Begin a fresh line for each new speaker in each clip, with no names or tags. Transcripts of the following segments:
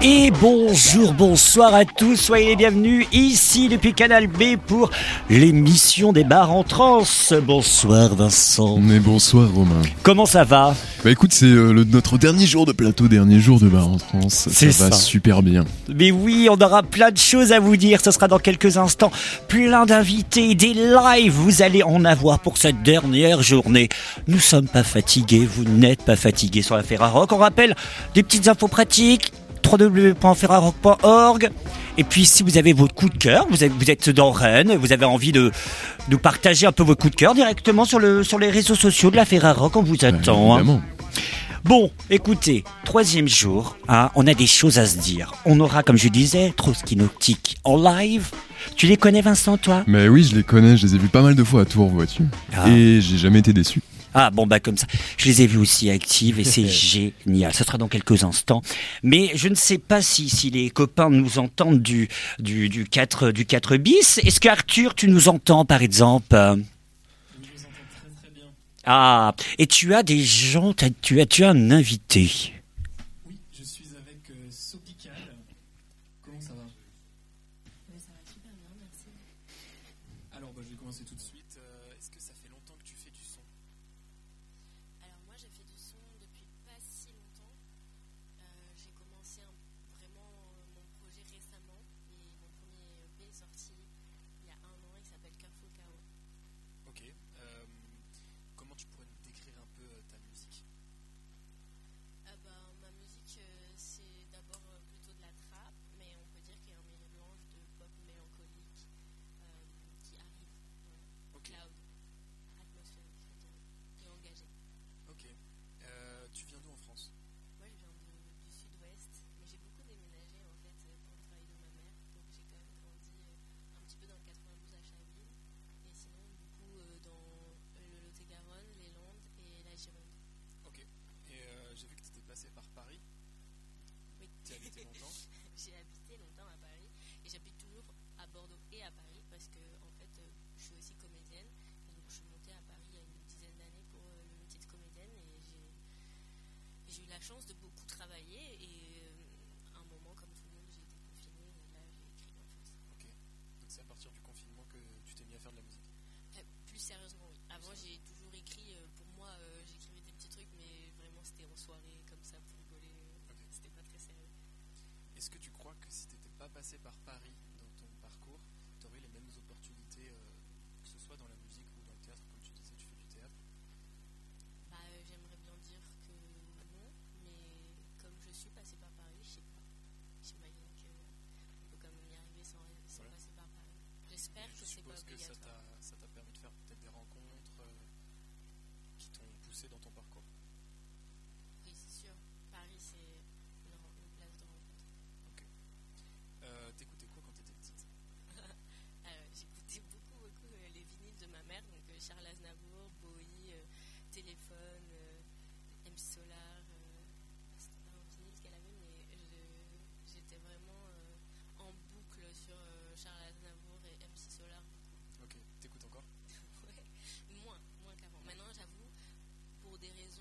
Et bonjour, bonsoir à tous, soyez les bienvenus ici depuis Canal B pour l'émission des bars en trance. Bonsoir Vincent.
Mais bonsoir Romain.
Comment ça va ?
Bah écoute, c'est notre dernier jour de plateau, dernier jour de bar en trance.
C'est
ça va
ça.
super bien.
Mais oui, on aura plein de choses à vous dire, ce sera dans quelques instants. Plein d'invités, des lives, vous allez en avoir pour cette dernière journée. Nous sommes pas fatigués, vous n'êtes pas fatigués sur la Ferrarock. On rappelle des petites infos pratiques. www.ferrarock.org. Et puis si vous avez votre coup de cœur, vous êtes dans Rennes, vous avez envie de nous partager un peu votre coup de cœur directement sur les réseaux sociaux de la Ferrarock, on vous attend.
Évidemment.
Bon, écoutez, 3e jour, on a des choses à se dire. On aura, comme je disais, Trotsky Nautique en live. Tu les connais Vincent, toi ?
Mais oui, je les connais, je les ai vus pas mal de fois à Tours, vois-tu. Et j'ai jamais été déçu.
Ah bon, bah comme ça, je les ai vus aussi actives et c'est génial. Ça sera dans quelques instants. Mais je ne sais pas si les copains nous entendent du 4 bis. Est-ce qu'Arthur, tu nous entends par exemple ?
Je vous entends très très bien.
Ah, et tu as des gens, tu as un invité.
Oui, je suis avec Sopical. Comment ça va ?
Ça va super bien, merci.
Alors, je vais commencer tout de suite. Est-ce que ça fait longtemps que tu fais du son ?
Alors moi j'ai fait du son depuis pas si longtemps. J'ai commencé vraiment mon projet récemment et mon premier EP est sorti il y a 1 an, il s'appelle Carrefour Chaos.
Ok. Comment tu pourrais nous décrire un peu ta musique ?
Ma musique c'est d'abord plutôt de la trap, mais on peut dire qu'il y a un mélange de pop mélancolique qui arrive. Voilà.
Ok.
Cloud, atmosphérique, je dirais, et engagé.
Ok. Tu viens d'où en France ?
Moi je viens du sud-ouest, mais j'ai beaucoup déménagé en fait pour le travail de ma mère, donc j'ai quand même grandi un petit peu dans le 92 à Chaville, et sinon beaucoup dans le Lot-et-Garonne, les Landes et la Gironde.
Ok. Et j'ai vu que tu étais passé par Paris.
Oui.
Tu as habité longtemps ?
J'ai habité longtemps à Paris et j'habite toujours à Bordeaux et à Paris parce que en fait je suis aussi comédienne et donc je suis montée à Paris il y a une dizaine d'années pour le métier de comédienne et j'ai eu la chance de beaucoup travailler et à un moment comme tout le monde j'ai été confinée et là j'ai écrit en fait.
Ok. Donc c'est à partir du confinement que tu t'es mis à faire de la musique ?
Plus sérieusement oui. Avant j'ai toujours écrit, pour moi j'écrivais des petits trucs mais vraiment c'était en soirée comme ça pour rigoler,
Ok.
c'était pas très sérieux.
Est-ce que tu crois que si tu n'étais pas passé par Paris dans ton parcours, tu aurais les mêmes opportunités, que ce soit dans la musique ou dans le théâtre, comme tu disais, tu fais du théâtre ?
J'aimerais bien dire que non, mais comme je suis passée par Paris, je sais pas. J'imagine qu'on peut quand même y arriver sans
Ouais.
passer par Paris. J'espère que
Je
c'est pas
suppose que ça
obligatoire.
t'a permis de faire peut-être des rencontres qui t'ont poussé dans ton parcours.
Oui, c'est sûr. Paris, c'est une place de rencontre.
Ok. T'écoutais quoi quand t'étais petite ?
J'écoutais beaucoup les vinyles de ma mère, donc Charles Aznavour, Bowie, Téléphone, MC Solar. C'était pas un vinyle qu'elle avait, mais j'étais vraiment en boucle sur Charles Aznavour et MC Solar.
Ok. T'écoutes encore ?
Ouais, moins qu'avant. Maintenant, j'avoue, pour des raisons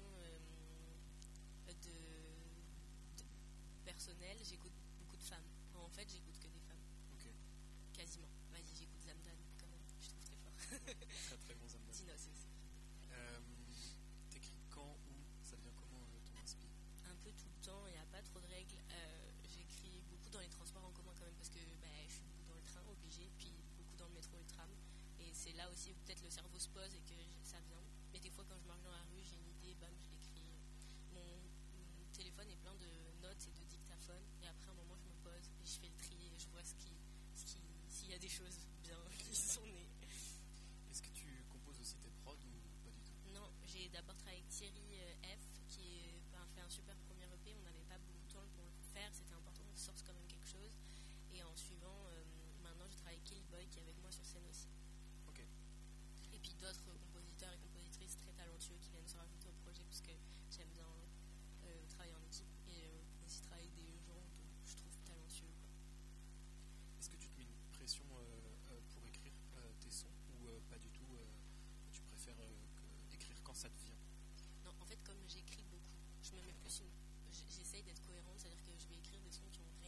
personnelles, j'écoute beaucoup de femmes. En fait, j'écoute que des femmes.
Ok.
Quasiment. Vas-y, j'écoute Zamdan quand même. Je trouve très fort.
Très très bon Zamdan.
Dinos aussi.
T'écris quand, où ? Ça devient comment ton inspi ?
Un peu tout le temps, il n'y a pas trop de règles. J'écris beaucoup dans les transports en commun quand même parce que je suis beaucoup dans le train, obligé, puis beaucoup dans le métro et le tram. Et c'est là aussi où peut-être le cerveau se pose et que ça vient. Mais des fois, quand je marche dans la rue, j'ai une idée, bam, je l'écris. Mon téléphone est plein de notes et de dictaphones. Et après, un moment, je me pose et je fais le tri et je vois s'il y a des choses bien qui sont nées.
Est-ce que tu composes aussi tes prods ou pas du tout ?
Non, j'ai d'abord travaillé avec Thierry F, qui a fait un super premier EP. On n'avait pas beaucoup de temps pour le faire, c'était important qu'on sorte quand même quelque chose. Et en suivant, maintenant, je travaille avec Kelly Boy, qui est avec moi sur scène aussi.
Ok.
Et puis d'autres compositeurs et compositrices très talentueux qui viennent se rajouter au projet, parce que j'aime bien travailler en équipe et aussi travailler avec des gens que je trouve talentueux, quoi.
Est-ce que tu te mets une pression pour écrire tes sons ou pas du tout tu préfères écrire quand ça te vient ?
Non, en fait, comme j'écris beaucoup, je me mets plus j'essaye d'être cohérente, c'est-à-dire que je vais écrire des sons qui ont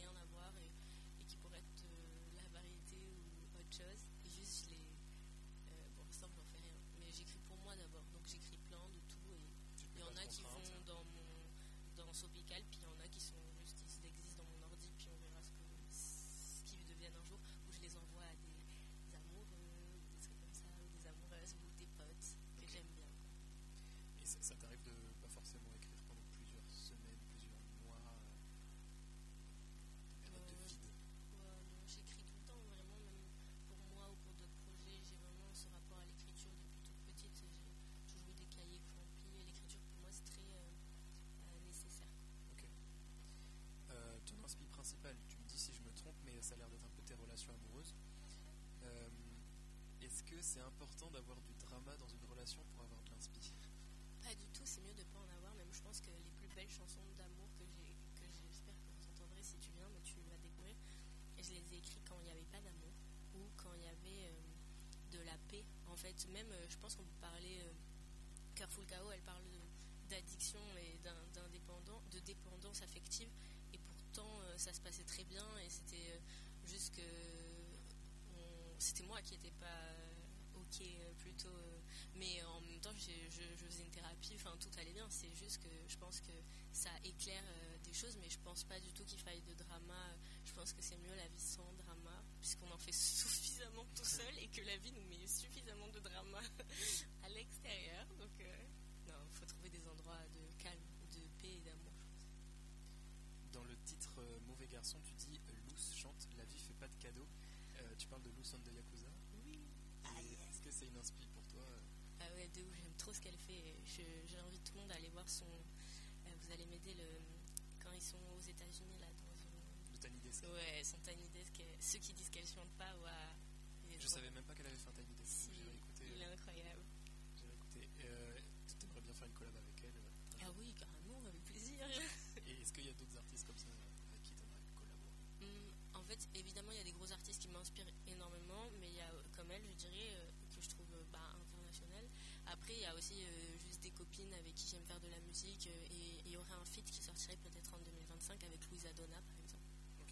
chose. Et juste, pour l'instant, j'en fais rien. Mais j'écris pour moi d'abord. Donc j'écris plein de tout. Et il y en a qui vont dans Sopical, puis il y en a qui sont juste, ils existent dans mon ordi, puis on verra ce qu'ils deviennent un jour. Où je les envoie à des amoureux, ou des trucs comme ça, ou des amoureuses, ou des potes que j'aime bien.
Et ça t'arrive de pas forcément écrire pendant plusieurs semaines, plusieurs mois, des périodes de vide?
Non, j'écris tout le temps, vraiment, même pour moi ou pour d'autres projets. J'ai vraiment ce rapport à l'écriture depuis toute petite. J'ai toujours eu des cahiers remplis. Et l'écriture, pour moi, c'est très nécessaire.
Ok. Ton inspi principal, tu me dis si je me trompe, mais ça a l'air d'être un peu tes relations amoureuses. Est-ce que c'est important d'avoir du drama dans une relation pour avoir de l'inspi?
Pas du tout, c'est mieux de ne pas en avoir. Même je pense que les plus belles chansons d'amour que j'espère que vous entendrez si tu viens, mais tu vas découvrir, et je les ai écrites quand il n'y avait pas d'amour ou quand il y avait de la paix. En fait, même je pense qu'on peut parler, Careful K.O. elle parle d'addiction et de dépendance affective, et pourtant ça se passait très bien, et c'était juste que c'était moi qui n'étais pas ok plutôt, mais en même temps je faisais une thérapie, enfin tout allait bien. C'est juste que je pense que ça éclaire des choses, mais je pense pas du tout qu'il faille de drama. Je pense que c'est mieux la vie sans drama, puisqu'on en fait suffisamment tout seul, et que la vie nous met suffisamment de drama à l'extérieur. Donc non, il faut trouver des endroits de calme, de paix et d'amour, je pense.
Dans le titre Mauvais garçon, tu dis Loose chante La vie fait pas de cadeaux. Tu parles de Loose on de Yakuza.
Oui.
Est-ce que c'est une inspi pour toi?
Ah ouais, de ouf, j'aime trop ce qu'elle fait. J'invite tout le monde à aller voir son. Vous allez m'aider quand ils sont aux États-Unis là dans
Le Tiny Desk.
Ouais, son Tiny Desk. Ceux qui disent qu'elle chante pas, ouais.
Je savais même pas qu'elle avait fait un Tiny Desk.
Si,
j'ai réécouté.
il est incroyable.
J'ai réécouté. Tu aimerais bien faire une collab avec elle?
Ah oui, carrément, avec plaisir.
Et est-ce qu'il y a d'autres artistes comme ça avec qui tu aimerais collaborer?
En fait, évidemment, il y a des gros artistes qui m'inspirent énormément, mais il y a comme elle, je dirais, que je trouve internationale. Après, il y a aussi juste des copines avec qui j'aime faire de la musique, et il y aurait un feat qui sortirait peut-être en 2025 avec Louisa Donna, par exemple.
Ok.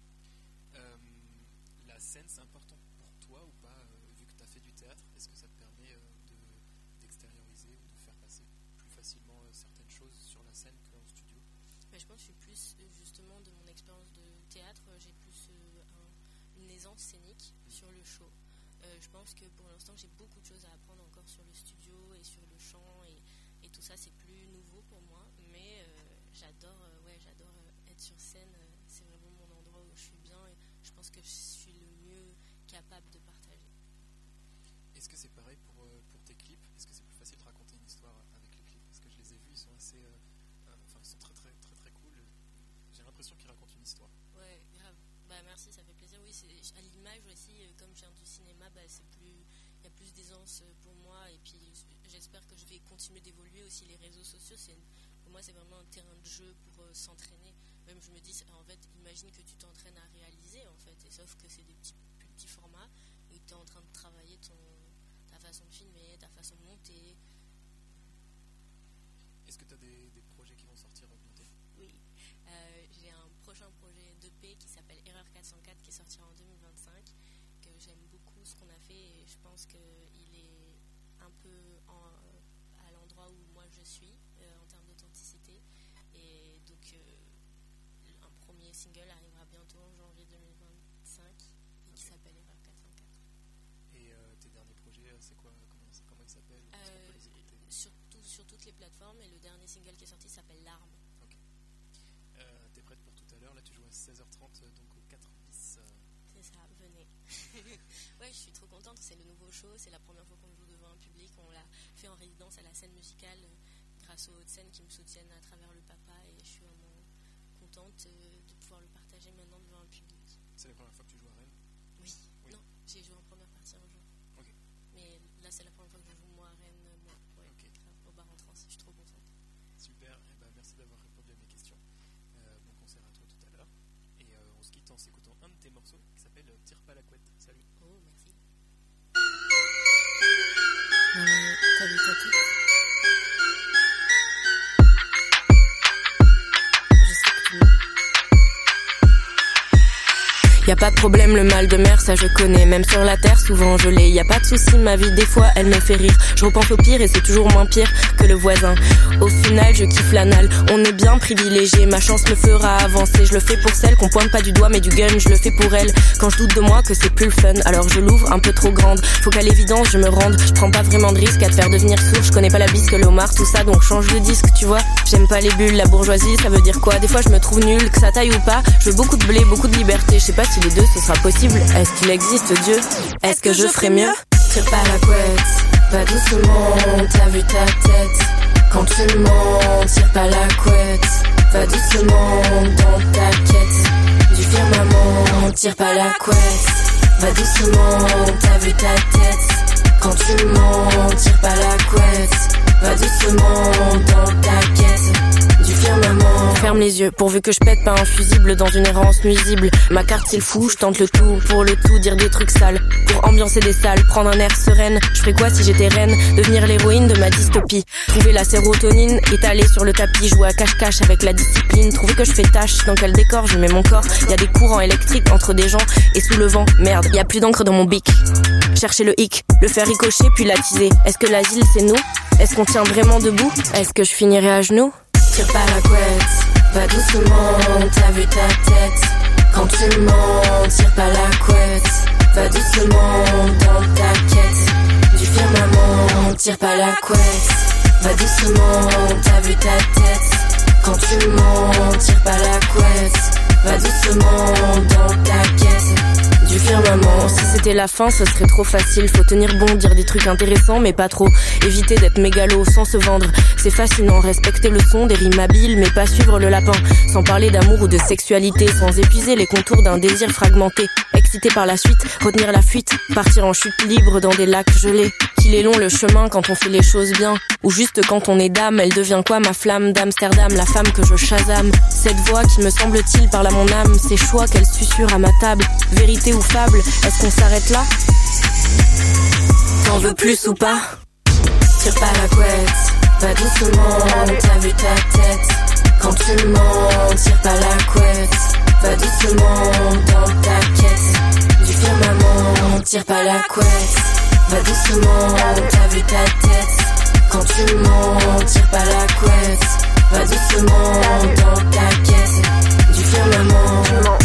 La scène, c'est important pour toi ou pas, vu que tu as fait du théâtre? Est-ce que ça te permet d'extérioriser ou de faire passer plus facilement certaines choses sur la scène qu'en studio?
Mais je pense que je suis plus, justement, de mon expérience de théâtre, j'ai plus une aisance scénique sur le show. Je pense que pour l'instant, j'ai beaucoup de choses à apprendre encore sur le studio et sur le chant, et tout ça, c'est plus nouveau pour moi. Mais j'adore être sur scène. C'est vraiment mon endroit où je suis bien, et je pense que je suis le mieux capable de partager.
Est-ce que c'est pareil pour tes clips? Est-ce que c'est plus facile de raconter une histoire avec les clips? Parce que je les ai vus, ils sont assez... ils sont très très très très cool. J'ai l'impression qu'ils racontent une histoire.
Ouais, grave. Bah merci, ça fait plaisir. Oui, à l'image aussi, comme je viens du cinéma, il y a plus d'aisance pour moi, et puis j'espère que je vais continuer d'évoluer aussi. Les réseaux sociaux, pour moi, c'est vraiment un terrain de jeu pour s'entraîner. Même je me dis, en fait, imagine que tu t'entraînes à réaliser, en fait, et sauf que c'est des plus petits formats, et tu es en train de travailler ta façon de filmer, ta façon de monter.
Est-ce que tu as des projets qui vont sortir bientôt?
Oui, j'ai un prochain projet d'EP qui s'appelle Erreur 404, qui sortira en 2025, que j'aime beaucoup ce qu'on a fait, et je pense qu'il est un peu à l'endroit où moi je suis en termes d'authenticité, et donc un premier single arrivera bientôt en janvier 2025, et qui s'appelle Erreur 404.
Et tes derniers projets, c'est quoi? Comment ils s'appellent? Est-ce qu'on peut les écouter?
Sur toutes les plateformes, et le dernier single qui est sorti s'appelle Larmes.
Ok. T'es prête pour tout à l'heure? Là, tu joues à 16h30, donc au 4 bis.
C'est ça, venez. Ouais, je suis trop contente, c'est le nouveau show, c'est la première fois qu'on joue devant un public. On l'a fait en résidence à la scène musicale, grâce aux Hauts-de-Seine qui me soutiennent à travers le papa, et je suis vraiment contente de pouvoir le partager maintenant devant un public.
C'est la première fois que tu joues à Rennes?
Oui. Non, j'ai joué en première partie un jour.
Ok.
Mais là, c'est la première fois que je joue moi à Rennes, ouais,
okay.
Au bar en trans, je suis trop contente.
Super, merci d'avoir répondu à mes questions. Bon concert à toi tout à l'heure. Et on se quitte en s'écoutant un de tes morceaux qui s'appelle Tire pas la couette. Salut.
Oh, merci. T'as vu ta tête? Je sais que tu a pas de problème, le mal de mer, ça je connais. Même sur la terre, souvent je l'ai. Y a pas de souci, ma vie, des fois, elle me fait rire. Je repense au pire et c'est toujours moins pire que le voisin. Au final, je kiffe l'anal. On est bien privilégié, ma chance me fera avancer. Je le fais pour celle qu'on pointe pas du doigt mais du gun. Je le fais pour elle. Quand je doute de moi, que c'est plus le fun. Alors je l'ouvre un peu trop grande. Faut qu'à l'évidence, je me rende. Je prends pas vraiment de risque à te faire devenir sourd. Je connais pas la bise que l'homard, tout ça, donc change de disque, tu vois. J'aime pas les bulles, la bourgeoisie, ça veut dire quoi? Des fois, je me trouve nulle, que ça taille ou pas. Je veux beaucoup de blé, beaucoup de liberté. Je sais pas si les deux ce sera possible. Est-ce qu'il existe Dieu? Est-ce que je ferais mieux? Tire pas la couette, pas doucement, t'as vu ta tête. Quand tu mens, tire pas la couette, va doucement dans ta quête du firmament. Tire pas la couette, va doucement, t'as vu ta tête. Quand tu mens, tire pas la couette, va doucement dans ta quête du firmament. Ferme les yeux, pourvu que je pète pas un fusible dans une errance nuisible. Ma carte c'est le fou, je tente le tout, pour le tout dire des trucs sales. Pour ambiancer des salles, prendre un air sereine. Je ferais quoi si j'étais reine? Devenir l'héroïne de ma dystopie. Trouver la sérotonine, étalée sur le tapis. Jouer à cache-cache avec la discipline. Trouver que je fais tâche, dans quel décor je mets mon corps. Y a des courants électriques entre des gens et sous le vent. Merde, y a plus d'encre dans mon bic. Chercher le hic, le faire ricocher puis l'attiser. Est-ce que l'asile c'est nous? Est-ce qu'on tient vraiment debout? Est-ce que je finirai à genoux? Tire pas la couette, va doucement, t'as vu ta tête. Quand tu mens, tire pas la couette, va doucement dans ta quête du firmament. Tire pas la couette, va doucement, t'as vu ta tête. Quand tu mens, tire pas la couette, va doucement dans ta quête du firmament. Si c'était la fin, ce serait trop facile. Faut tenir bon, dire des trucs intéressants, mais pas trop. Éviter d'être mégalo sans se vendre. C'est fascinant, respecter le son, des rimes habiles, mais pas suivre le lapin. Sans parler d'amour ou de sexualité, sans épuiser les contours d'un désir fragmenté. Excité par la suite, retenir la fuite, partir en chute libre dans des lacs gelés. Qu'il est long le chemin quand on fait les choses bien. Ou juste quand on est dame, elle devient quoi ma flamme d'Amsterdam, la femme que je chasame. Cette voix qui me semble-t-il parle à mon âme, ces choix qu'elle susurre à ma table. Vérité ou fable, est-ce qu'on s'arrête là? T'en veux plus ou pas? Tire pas la couette, va doucement, t'as vu ta tête. Quand tu mens, tire pas la couette, va doucement dans ta quête du firmament. Tire pas la couette, va doucement, t'as vu ta tête. Quand tu mens, tire pas la couette, va doucement dans ta quête du firmament.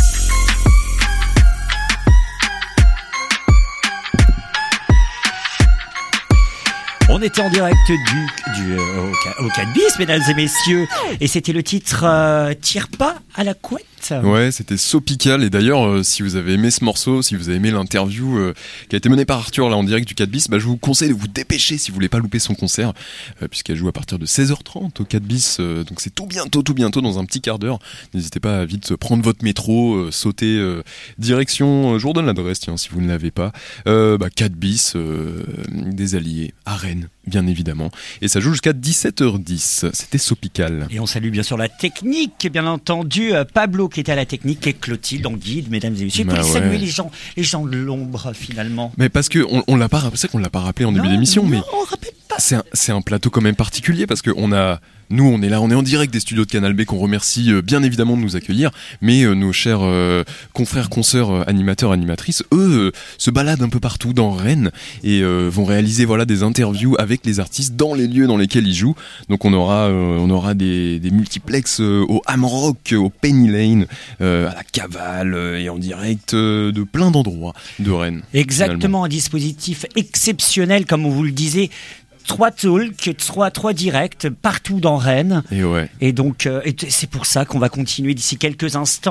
On était en direct au 4 bis, mesdames et messieurs, et c'était le titre Tire pas à la couette.
Ouais, c'était Sopical. Et d'ailleurs, si vous avez aimé ce morceau, si vous avez aimé l'interview qui a été menée par Arthur là en direct du 4 bis, je vous conseille de vous dépêcher si vous voulez pas louper son concert, puisqu'elle joue à partir de 16h30 au 4 bis. Donc c'est tout bientôt dans un petit quart d'heure. N'hésitez pas à vite prendre votre métro, sauter direction. Je vous redonne l'adresse, tiens, si vous ne l'avez pas. 4 bis des Alliés à Rennes, bien évidemment. Et ça joue jusqu'à 17h10. C'était Sopical.
Et on salue bien sûr la technique, bien entendu, Pablo qui était à la technique et Clotilde en guide, mesdames et messieurs. Pour saluer les gens de l'ombre finalement. Mais
parce que on l'a pas, c'est qu'on l'a pas rappelé en début d'émission, mais
on rappelle pas.
C'est un plateau quand même particulier parce que on est là, on est en direct des studios de Canal B qu'on remercie bien évidemment de nous accueillir, mais nos chers confrères, consoeurs, animateurs, animatrices, eux, se baladent un peu partout dans Rennes et vont réaliser des interviews avec les artistes dans les lieux dans lesquels ils jouent. Donc on aura des multiplex au Hamrock, au Penny Lane, à la Cavale et en direct de plein d'endroits de Rennes.
Exactement,
finalement.
Un dispositif exceptionnel comme on vous le disait. 3 talks, 3 directs partout dans Rennes.
Et ouais.
Et donc, c'est pour ça qu'on va continuer d'ici quelques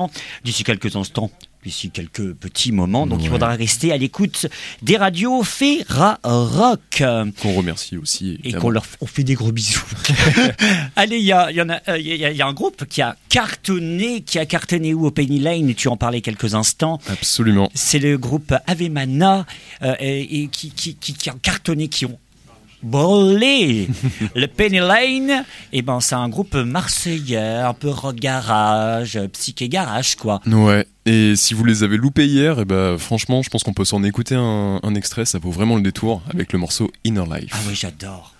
petits moments. Donc, il faudra rester à l'écoute des radios Ferrarock.
Qu'on remercie aussi.
Évidemment. Et on fait des gros bisous. Allez, il y a un groupe qui a cartonné où au Penny Lane, tu en parlais quelques instants.
Absolument.
C'est le groupe Avemana et qui a cartonné, qui ont brûlé le Penny Lane. Et c'est un groupe marseillais, un peu rock garage, psyché garage, quoi.
Ouais. Et si vous les avez loupés hier, franchement, je pense qu'on peut s'en écouter un extrait. Ça vaut vraiment le détour avec le morceau Inner Life.
Ah oui, j'adore.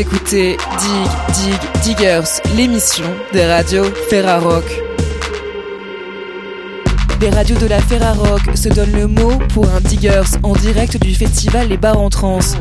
écoutez Diggers, l'émission des radios Ferrarock. Les radios de la Ferrarock se donnent le mot pour un Diggers en direct du festival Les Bars en Trance.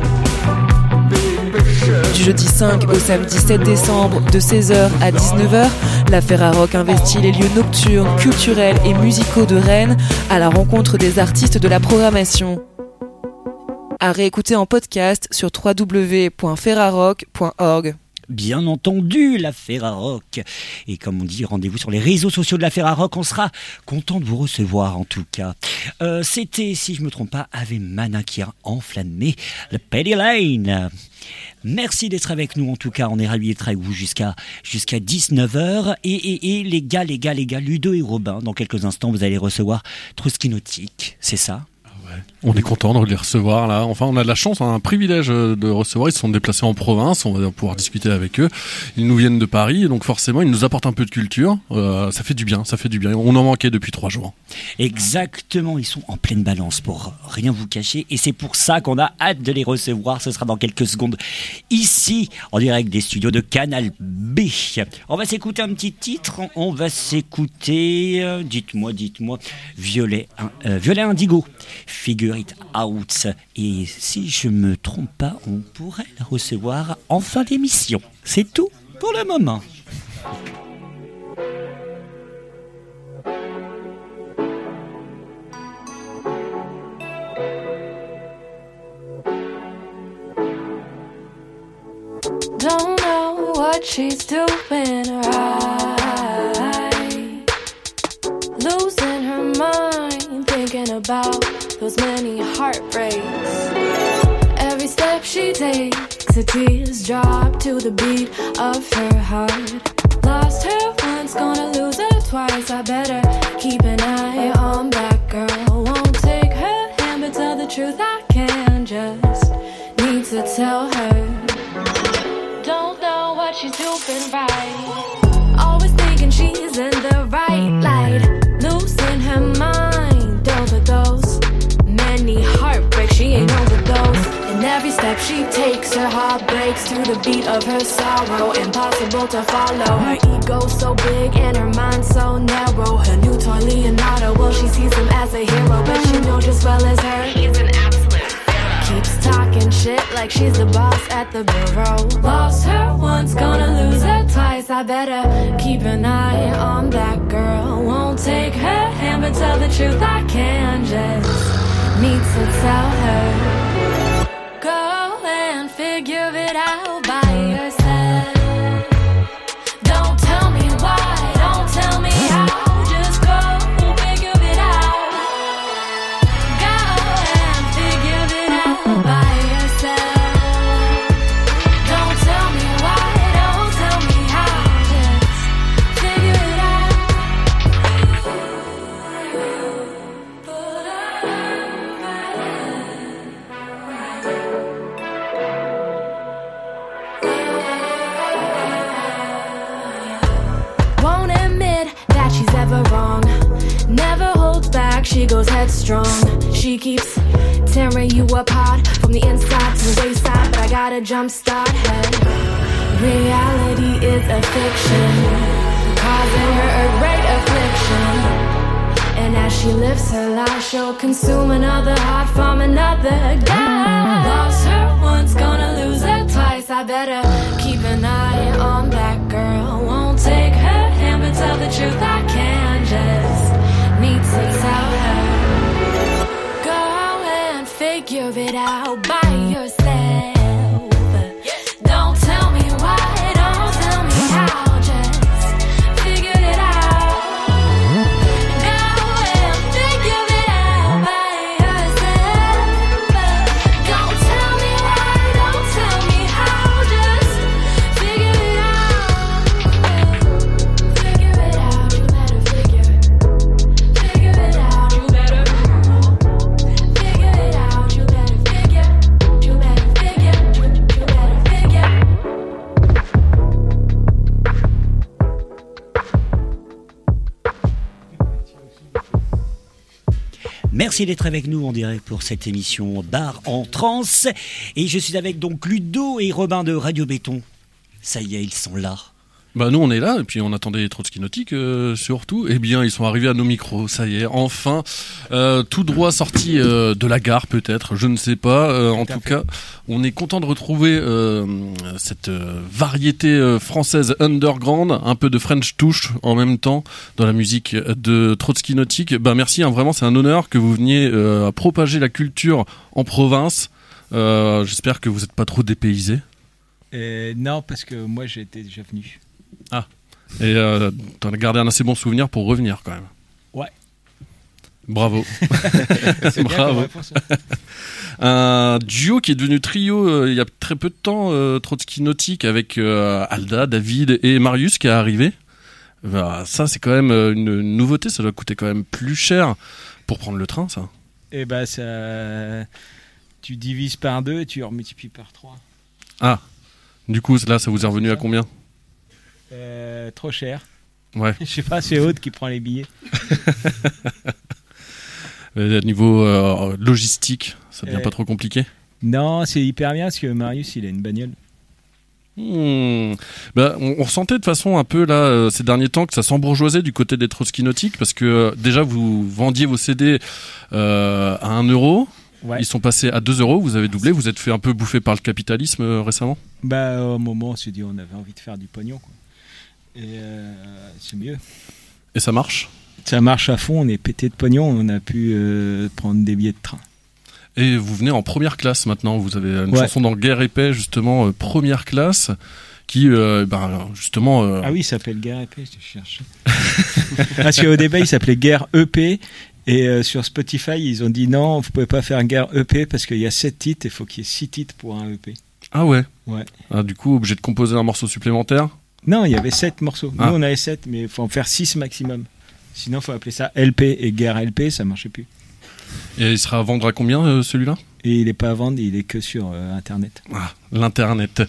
Du jeudi 5 au samedi 7 décembre, de 16h à 19h, la Ferrarock investit les lieux nocturnes, culturels et musicaux de Rennes à la rencontre des artistes de la programmation. À réécouter en podcast sur www.ferrarock.org.
Bien entendu, la Ferrarock. Et comme on dit, rendez-vous sur les réseaux sociaux de la Ferrarock. On sera content de vous recevoir, en tout cas. C'était, si je me trompe pas, Ave Mana qui a enflammé le Paddy Lane. Merci d'être avec nous, en tout cas. On est ravis d'être avec vous jusqu'à 19h. Et les gars, Ludo et Robin, dans quelques instants, vous allez recevoir Trotsky Nautique. C'est ça?
On est content de les recevoir là. Enfin, on a de la chance, un privilège de recevoir. Ils se sont déplacés en province. On va pouvoir discuter avec eux. Ils nous viennent de Paris, et donc forcément, ils nous apportent un peu de culture. Ça fait du bien. On en manquait depuis 3 jours.
Exactement. Ils sont en pleine balance pour rien vous cacher. Et c'est pour ça qu'on a hâte de les recevoir. Ce sera dans quelques secondes ici, en direct des studios de Canal B. On va s'écouter un petit titre. On va s'écouter, dites-moi, Violet Indigo. Figure it out. Et si je me trompe pas, on pourrait la recevoir en fin d'émission. C'est tout pour le moment.
Don't know what she's doing right. Losing her mind, thinking about those many heartbreaks. Every step she takes, the tears drop to the beat of her heart. Lost her once, gonna lose her twice. I better keep an eye on that girl. Won't take her hand, but tell the truth I can. Just need to tell her. Don't know what she's doing right. Always thinking she's in the right light. Losing her mind over those many heartbreaks. She ain't over those. And every step she takes, her heart breaks to the beat of her sorrow. Impossible to follow. Her ego so big and her mind so narrow. Her new toy Leonardo, well she sees him as a hero, but she knows just well as her he's an absolute hero. Keeps talking shit like she's the boss at the bureau. Lost her once, gonna lose her twice. I better keep an eye on that girl. Won't take her hand, but tell the truth I can. Just need to tell her. Go and figure it out by yourself. Don't tell me why, don't tell me how. Just go figure it out. Go and figure it out by yourself. Don't tell me why, don't tell me how. Just figure it out. Won't admit that she's ever wrong. Never holds back, she goes headstrong. She keeps tearing you apart from the inside to the wayside, but I gotta jumpstart her. Reality is a fiction, causing her a great affliction. And as she lives her life, she'll consume another heart from another guy. Lost her once, gonna lose her twice. I better keep an eye on that girl. Won't take her hand, but tell the truth I can. Just need to tell her. Go and figure it out by yourself. Don't tell me why, don't tell me how. Just figure it out. Go and figure it out by yourself. Don't tell me why, don't tell me how. Just figure it out. Figure it out, you better figure it out, you better figure it out, you better figure.
Merci d'être avec nous en direct pour cette émission Bar en Trance. Et je suis avec donc Ludo et Robin de Radio Béton. Ça y est, ils sont là.
Bah nous on est là et puis on attendait les Trotsky Nautiques surtout. Eh bien ils sont arrivés à nos micros, ça y est, enfin tout droit sorti de la gare peut-être, je ne sais pas. En tout cas, on est content de retrouver cette variété française underground, un peu de French touch en même temps dans la musique de Trotsky Nautique. Bah merci, vraiment c'est un honneur que vous veniez à propager la culture en province. J'espère que vous n'êtes pas trop dépaysés.
Non, parce que moi j'étais déjà venu.
Ah, et t'en as gardé un assez bon souvenir pour revenir quand même.
Ouais.
Bravo.
C'est bien comme réponse, hein.
Un duo qui est devenu trio il y a très peu de temps, Trotsky Nautique, avec Alda, David et Marius qui est arrivé. Bah, ça c'est quand même une nouveauté, ça doit coûter quand même plus cher pour prendre le train, ça.
Et bah ça, tu divises par 2 et tu remultiplies par 3.
Ah, du coup là ça vous est revenu à combien?
Trop cher.
Ouais.
Je sais pas, c'est Aude qui prend les billets.
Niveau logistique, ça devient pas trop compliqué?
Non, c'est hyper bien parce que Marius il a une bagnole.
Bah, on ressentait de façon un peu là ces derniers temps que ça s'embourgeoisait du côté des Trotsky Nautiques parce que déjà vous vendiez vos CD à 1 euro.
Ouais.
Ils sont passés à 2 euros, vous avez doublé, vous êtes fait un peu bouffer par le capitalisme récemment?
Bah au moment on s'est dit on avait envie de faire du pognon quoi. Et c'est mieux.
Et ça marche?
Ça marche à fond, on est pété de pognon, on a pu prendre des billets de train.
Et vous venez en première classe maintenant, vous avez une chanson dans Guerre et Paix justement, première classe, qui justement...
Ah oui, il s'appelle Guerre et Paix, je te cherche. Parce qu'au début il s'appelait Guerre EP, et sur Spotify ils ont dit non, vous pouvez pas faire Guerre EP parce qu'il y a 7 titres, il faut qu'il y ait 6 titres pour un EP.
Ah ouais?
Ouais.
Ah, du coup, obligé de composer un morceau supplémentaire?
Non, il y avait 7 morceaux. Nous on avait 7, mais il faut en faire 6 maximum. Sinon il faut appeler ça LP, et Guerre LP, ça marchait plus.
Et il sera à vendre à combien celui-là?
Et il est pas à vendre, il est que sur internet.
Ah, l'internet.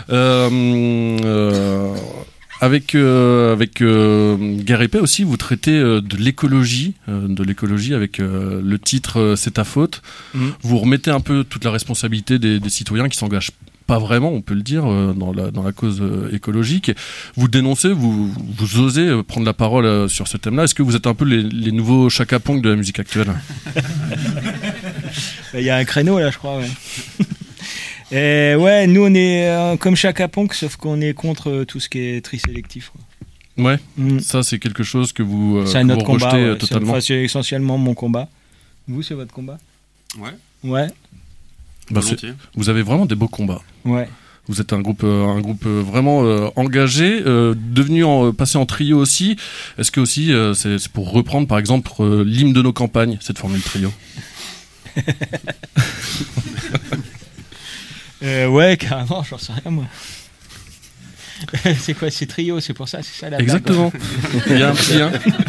Avec Guerre et Paix aussi, vous traitez de l'écologie avec le titre C'est ta faute. Vous remettez un peu toute la responsabilité des citoyens qui s'engagent pas vraiment, on peut le dire, dans la cause écologique. Vous dénoncez, vous osez prendre la parole sur ce thème-là. Est-ce que vous êtes un peu les nouveaux Chaka Ponk de la musique actuelle?
Il y a un créneau là, je crois. Ouais. Et ouais, nous on est comme Chaka Ponk, sauf qu'on est contre tout ce qui est tri sélectif. Quoi.
Ouais, ça c'est quelque chose que vous,
c'est notre combat,
rejetez totalement.
C'est essentiellement mon combat. Vous, c'est votre combat? Ouais.
Bah, vous avez vraiment des beaux combats.
Ouais.
Vous êtes un groupe vraiment engagé, passé en trio aussi. Est-ce que aussi c'est pour reprendre par exemple l'hymne de nos campagnes, cette formule trio?
Ouais, carrément, j'en sais rien moi. C'est quoi, c'est trio, c'est pour ça, c'est ça la
exactement. Il y a un petit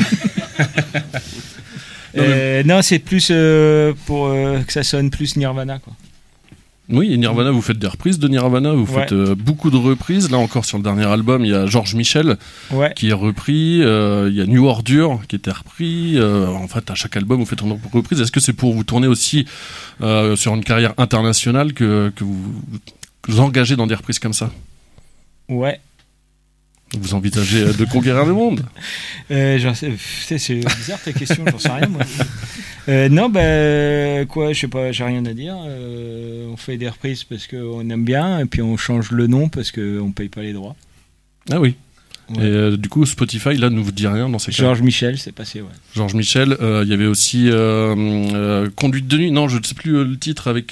non, c'est plus pour que ça sonne plus Nirvana quoi.
Oui, et Nirvana, vous faites des reprises de Nirvana, vous faites beaucoup de reprises. Là encore, sur le dernier album, il y a George Michel qui est repris, il y a New Ordure qui était repris. En fait, à chaque album, vous faites une reprise. Est-ce que c'est pour vous tourner aussi sur une carrière internationale que vous engagez dans des reprises comme ça? Ouais. Vous envisagez de conquérir le monde?
C'est bizarre ta question, j'en sais rien moi. Non, quoi, je sais pas, j'ai rien à dire. On fait des reprises parce qu'on aime bien, et puis on change le nom parce qu'on paye pas les droits.
Ah oui. Ouais. Et du coup, Spotify, là, ne vous dit rien dans ces cas.
Georges Michel, c'est passé, ouais.
Georges Michel, il y avait aussi Conduite de nuit, non, je ne sais plus le titre avec...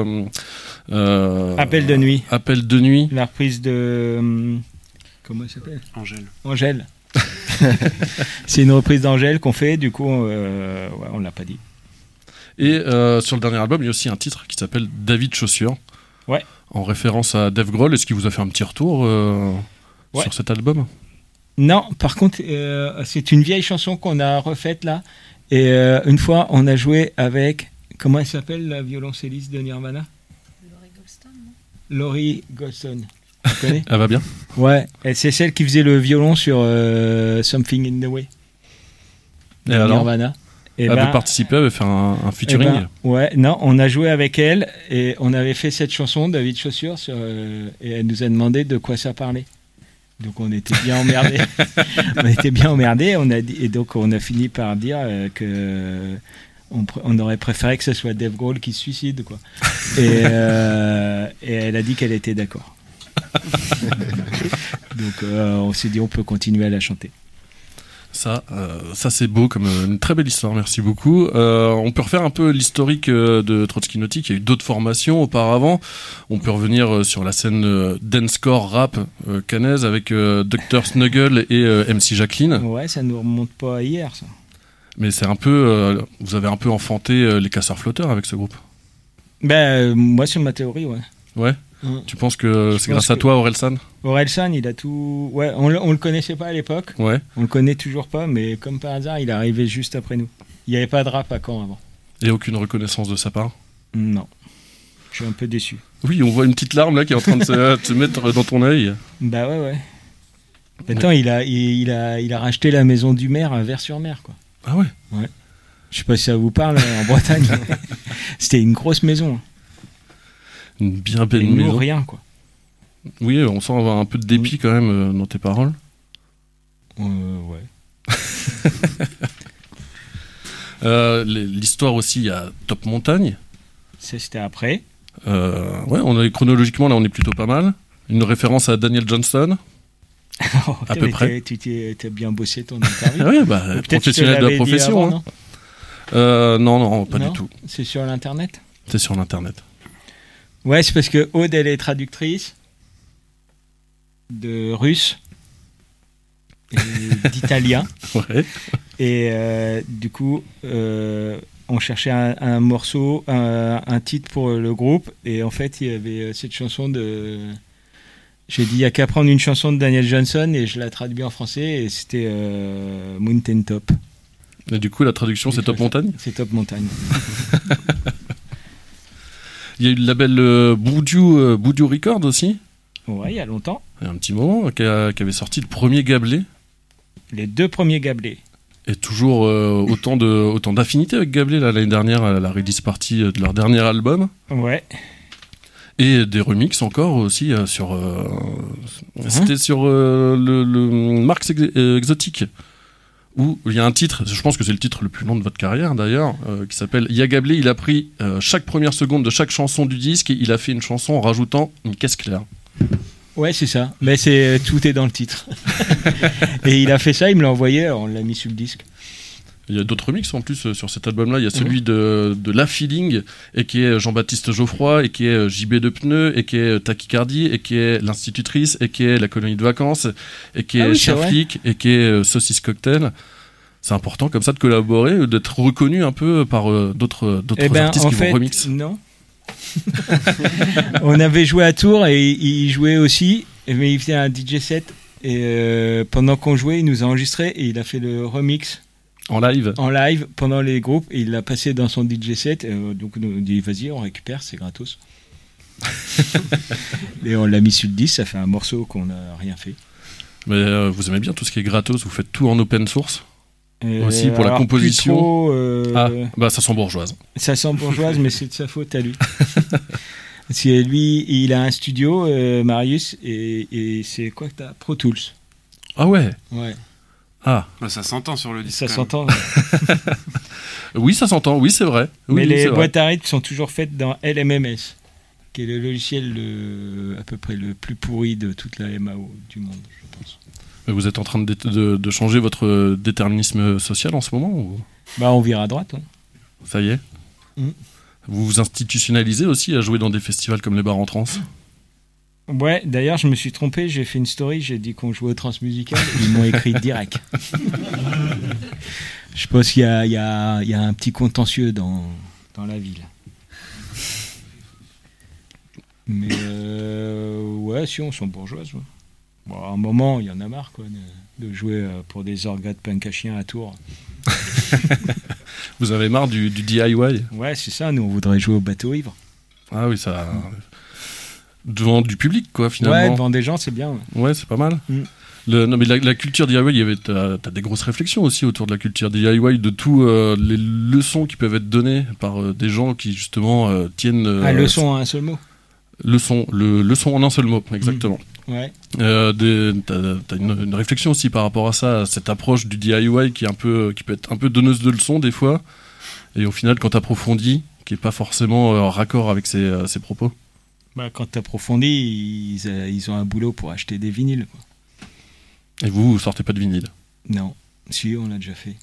Appel de nuit.
Appel de nuit.
La reprise de... comment elle s'appelle? Angèle. C'est une reprise d'Angèle qu'on fait, du coup, on l'a pas dit.
Et sur le dernier album, il y a aussi un titre qui s'appelle David Chaussure.
Ouais.
En référence à Dave Grohl. Est-ce qu'il vous a fait un petit retour sur cet album?
Non, par contre, c'est une vieille chanson qu'on a refaite là. Et une fois, on a joué avec... Comment elle s'appelle, la violoncelliste de Nirvana?
Laurie Goldstein, non?
Laurie Goldstein. Tu connais?
Elle va bien?
Ouais, c'est celle qui faisait le violon sur Something in the Way.
Et alors?
Nirvana. Et
Elle veut participer, elle veut faire un featuring.
Ouais, non, on a joué avec elle et on avait fait cette chanson, David Chaussure, et elle nous a demandé de quoi ça parlait. Donc on était bien emmerdés. Et donc on a fini par dire que on aurait préféré que ce soit Dave Grohl qui se suicide, quoi. Et elle a dit qu'elle était d'accord. Donc on s'est dit on peut continuer à la chanter.
Ça c'est beau comme une très belle histoire, merci beaucoup. On peut refaire un peu l'historique de Trotsky Nautique. Il y a eu d'autres formations auparavant. On peut revenir sur la scène dancecore rap cannaise avec Dr Snuggle et MC Jacqueline.
Ouais, ça nous remonte pas à hier, ça.
Mais c'est un peu, vous avez un peu enfanté les casseurs flotteurs avec ce groupe.
Moi c'est ma théorie, ouais.
Ouais. Tu penses que c'est grâce à toi, Orelsan?
Orelsan, il a tout. Ouais, on le connaissait pas à l'époque.
Ouais.
On le connaît toujours pas, mais comme par hasard, il est arrivé juste après nous. Il n'y avait pas de rap à Caen avant.
Et aucune reconnaissance de sa part?
Non. Je suis un peu déçu.
Oui, on voit une petite larme là qui est en train de se mettre dans ton œil.
Bah ouais. Attends, il a racheté la maison du maire à Vers-sur-Mer, quoi.
Ah ouais.
Ouais. Je sais pas si ça vous parle en Bretagne. C'était une grosse maison.
Une bien belle
maison.
maison.
Rien, quoi.
Oui, on sent avoir un peu de dépit quand même dans tes paroles.
Ouais.
L'histoire aussi, il y a Top Montagne.
Ça, c'était après.
Ouais, chronologiquement, là, on est plutôt pas mal. Une référence à Daniel Johnston. À peu près.
Tu as bien bossé ton interview.
Oui, professionnel de la profession.
Avant,
non, pas du tout.
C'est sur l'internet.
C'est sur l'internet.
Ouais, c'est parce que Aude, elle est traductrice de russe et d'italien.
Ouais.
Et du coup, on cherchait un morceau, un titre pour le groupe. Et en fait, il y avait cette chanson de... J'ai dit, il n'y a qu'à prendre une chanson de Daniel Johnson et je la traduis en français. Et c'était Mountain Top.
Et du coup, la traduction, c'est Top Montagne?
C'est Top Montagne.
Il y a eu le label Boudiou Records aussi.
Ouais, il y a longtemps.
Il y a un petit moment, qui avait sorti le premier Gablé.
Les 2 premiers Gablés.
Et toujours autant d'affinités avec Gablé l'année dernière à la release party de leur dernier album.
Ouais.
Et des remixes encore aussi sur. C'était sur le Marx Exotique. Où il y a un titre, je pense que c'est le titre le plus long de votre carrière d'ailleurs, qui s'appelle Ya Gablé. Il a pris chaque première seconde de chaque chanson du disque et il a fait une chanson en rajoutant une caisse claire.
Ouais, c'est ça. Mais tout est dans le titre. Et il a fait ça, il me l'a envoyé, on l'a mis sur le disque.
Il y a d'autres remixes en plus sur cet album-là. Il y a celui de La Feeling, et qui est Jean-Baptiste Geoffroy, et qui est JB de Pneus, et qui est Tachycardie, et qui est L'Institutrice, et qui est La Colonie de Vacances, et qui est Cher Flic, et qui est Saucisse Cocktail. C'est important comme ça de collaborer, d'être reconnu un peu par d'autres artistes qui vont remix.
Non. On avait joué à Tours et il jouait aussi, mais il faisait un DJ set et pendant qu'on jouait, il nous a enregistré et il a fait le remix
en live
pendant les groupes et il l'a passé dans son DJ set. Donc on dit vas-y, on récupère, c'est gratos. Et on l'a mis sur le disque, ça fait un morceau qu'on n'a rien fait.
Mais vous aimez bien tout ce qui est gratos, vous faites tout en open source aussi pour la composition. Ça sent bourgeoise.
Ça sent bourgeoise, mais c'est de sa faute à lui. C'est lui, il a un studio, Marius, et c'est quoi que t'as? Pro Tools.
Ah ouais.
Ouais.
Ah. Bah, ça s'entend sur le disque.
Ça s'entend.
Oui, ça s'entend. Oui, c'est vrai. Oui,
mais les boîtes à rythme sont toujours faites dans LMMS, qui est le logiciel à peu près le plus pourri de toute la MAO du monde, je pense.
Mais vous êtes en train de changer votre déterminisme social en ce moment ou...
Bah, on vire à droite. Hein.
Ça y est. Vous vous institutionnalisez aussi à jouer dans des festivals comme les Bars en Trans?
Ouais, d'ailleurs, je me suis trompé, j'ai fait une story, j'ai dit qu'on jouait au Transmusical, ils m'ont écrit direct. Je pense qu'il y a un petit contentieux dans la ville. Mais ouais, si on sont bourgeoises. Ouais. Bon, à un moment, il y en a marre quoi, de jouer pour des orgas de punk à chien à Tours.
Vous avez marre du DIY?
Ouais, c'est ça, nous on voudrait jouer au bateau ivre.
Ah oui, ça... Devant du public, quoi, finalement.
Ouais, devant des gens, c'est bien.
Ouais, c'est pas mal. Non, mais la culture DIY, t'as des grosses réflexions aussi autour de la culture DIY, de tous les leçons qui peuvent être données par des gens qui justement tiennent.
Leçon en un seul mot.
Leçon en un seul mot, exactement.
Ouais.
T'as une réflexion aussi par rapport à ça, à cette approche du DIY qui peut être un peu donneuse de leçons des fois, et au final quand t'approfondis, qui est pas forcément raccord avec ses propos.
Bah, quand t'approfondis, ils ont un boulot pour acheter des vinyles, quoi.
Et vous sortez pas de vinyle?
Non, si, on l'a déjà fait.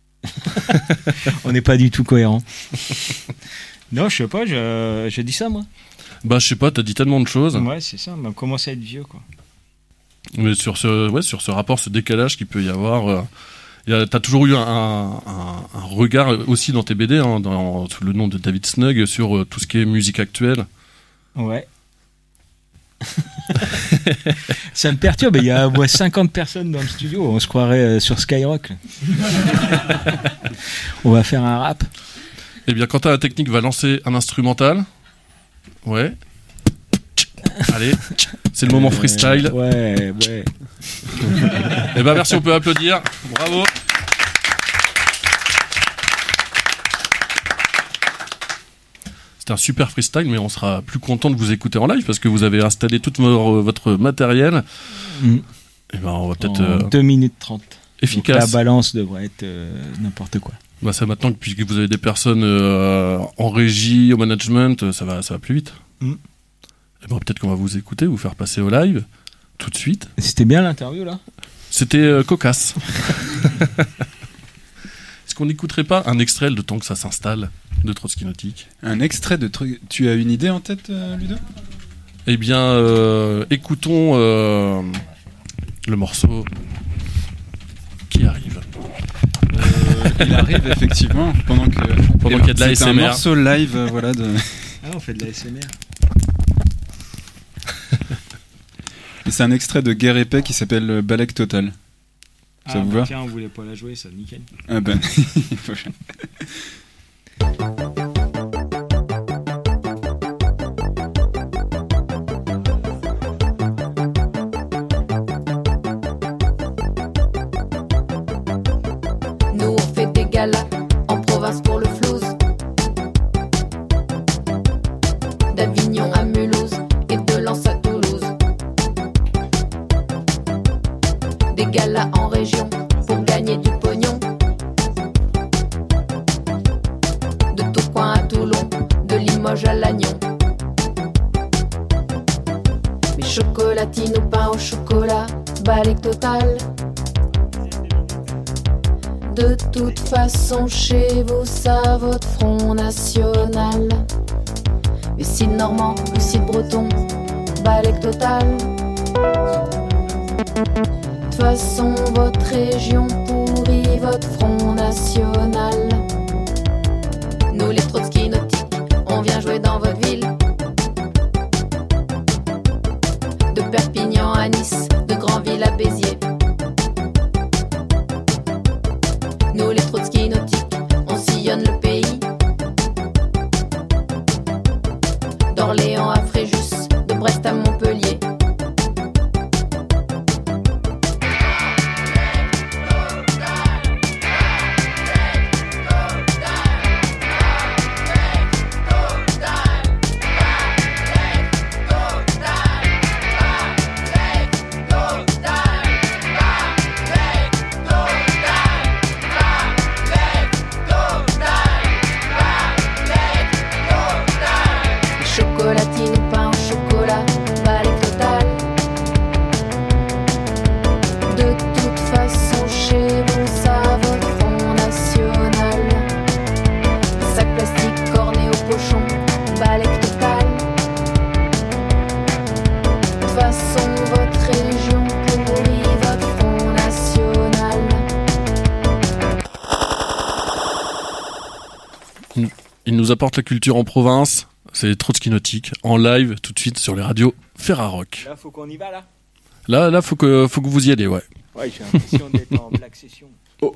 On n'est pas du tout cohérent. Non, je sais pas, je dis ça, moi.
Bah, je sais pas, t'as dit tellement de choses.
Ouais, c'est ça, on commence à être vieux, quoi.
Mais sur ce rapport, ce décalage qu'il peut y avoir, t'as toujours eu un regard aussi dans tes BD, hein, sous le nom de David Snug, sur tout ce qui est musique actuelle.
Ouais. Ça me perturbe, il y a au moins 50 personnes dans le studio, on se croirait sur Skyrock. On va faire un rap.
Eh bien, Quentin La Technique va lancer un instrumental. Ouais. Allez, c'est le moment freestyle.
Ouais.
Eh ben merci, on peut applaudir. Bravo. C'est un super freestyle, mais on sera plus content de vous écouter en live parce que vous avez installé tout votre matériel. Et ben on va peut-être
2 minutes 30.
Efficace.
Donc la balance devrait être n'importe quoi.
Bah ça maintenant, puisque vous avez des personnes en régie, au management, ça va plus vite. Et ben peut-être qu'on va vous écouter, vous faire passer au live tout de suite.
C'était bien l'interview là.
C'était cocasse. Est-ce qu'on n'écouterait pas un extrait le temps que ça s'installe de Trotsky Nautique?
Un extrait de truc. Tu as une idée en tête, Ludo?
Eh bien, écoutons le morceau qui arrive.
Il arrive effectivement pendant qu'il
y a de la
c'est
ASMR.
un morceau live, voilà.
Ah non, on fait de la ASMR.
Et c'est un extrait de Guerre et Paix qui s'appelle Balek Total. Ça vous va?
Tiens, on voulait pas la jouer, ça nickel.
Ah ben.
Nous on fait des galas en province pour le flouze, d'Avignon à Mulhouse et de Lens à Toulouse. Des galas en région pour gagner du pognon, de Tourcoing à Toulon, de Limoges à Lannion. Mais chocolatine ou pain au chocolat, Balek Total. De toute façon, chez vous, ça vote Front National. Mais Cid Normand ou Cid Breton, Balek Total. De toute façon, votre région pourrit votre Front National. Nous, les Trotsky nautiques, on vient jouer dans votre ville. De Perpignan à Nice, de Granville à Béziers. Nous les Trotsky nautiques, on sillonne le pays. D'Orléans à Fréjus, de Brest à Montpellier. Chocolatine ou pain au chocolat, Balek Total. De toute façon, chez vous, ça vote Front National. Sac plastique corné au pochon, Balek Total. De toute façon, votre région pourrit votre Front National.
Il nous apporte la culture en province. C'est Trotsky Nautique en live tout de suite sur les radios Ferrarock.
Là, faut qu'on y va là.
Là, faut que vous y allez, ouais.
Ouais, j'ai l'impression d'être en black session.
Oh.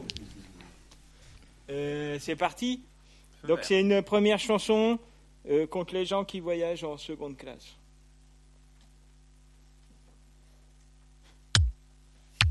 C'est parti. Donc c'est une première chanson contre les gens qui voyagent en seconde classe.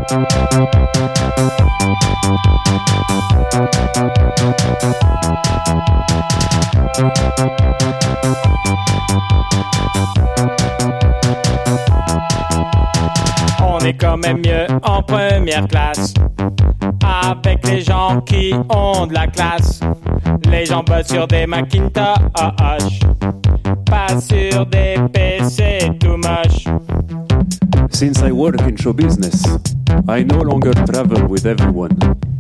On est quand même mieux en première classe, avec les gens qui ont de la classe. Les gens bossent sur des Macintosh, pas sur des PC tout moches.
Since I work in show business, I no longer travel with everyone.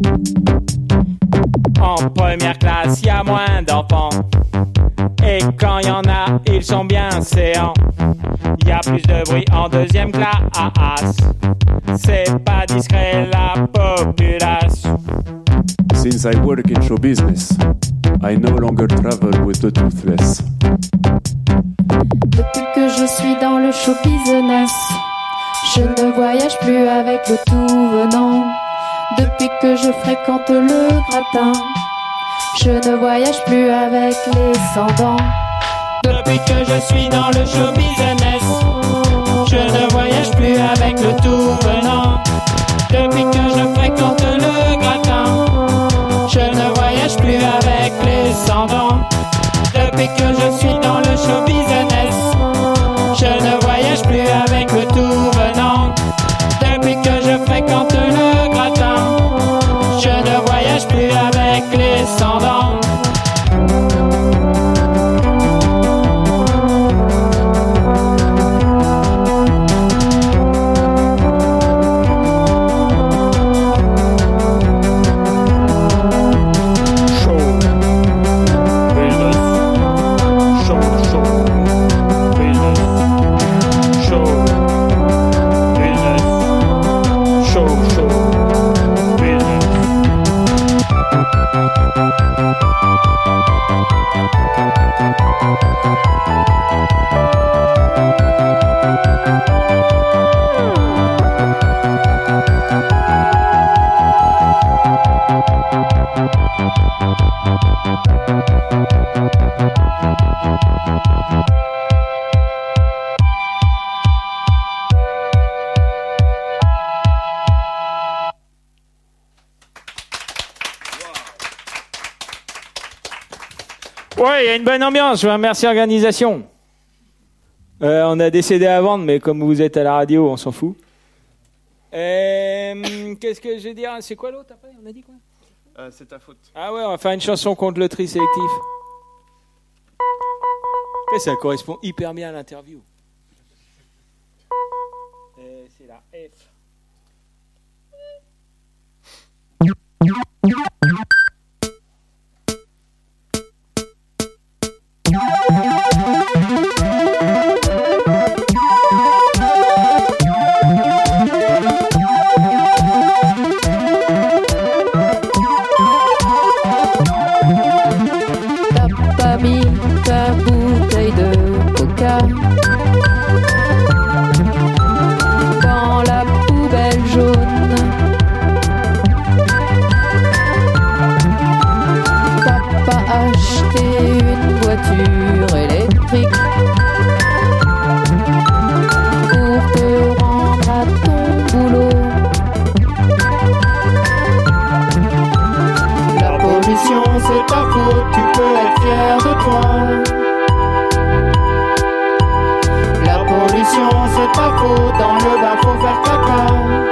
En première classe, y a moins d'enfants, et quand y en a, ils sont bien séants. Y a plus de bruit en deuxième classe, c'est pas discret la populace.
Since I work in show business, I no longer travel with the toothless.
Depuis que je suis dans le show business, je ne voyage plus avec le tout venant. Depuis que je fréquente le gratin, je ne voyage plus avec les sans-dents.
Depuis que je suis dans le show business, je ne voyage plus avec le tout venant. Depuis que je fréquente le gratin, je ne voyage plus avec les sans-dents. Depuis que je suis dans le show business, je ne voyage plus avec le tout venant. Depuis que je fréquente le gratin, je ne voyage plus avec les sans-dents. Ouais, il y a une bonne ambiance. Merci organisation. On a des CD à vendre, mais comme vous êtes à la radio, on s'en fout. Qu'est-ce que je vais dire? C'est quoi l'autre après? On a dit quoi?
C'est ta faute.
Ah ouais, on va faire une chanson contre le tri sélectif. Et ça correspond hyper bien à l'interview. C'est la F.
T'as pas mis ta bouteille de coca dans la poubelle jaune. T'as pas acheté une voiture électrique pour te rendre à ton boulot. La pollution c'est ta faute, tu peux être fier de toi. La pollution c'est ta faute, dans le bain faut faire caca.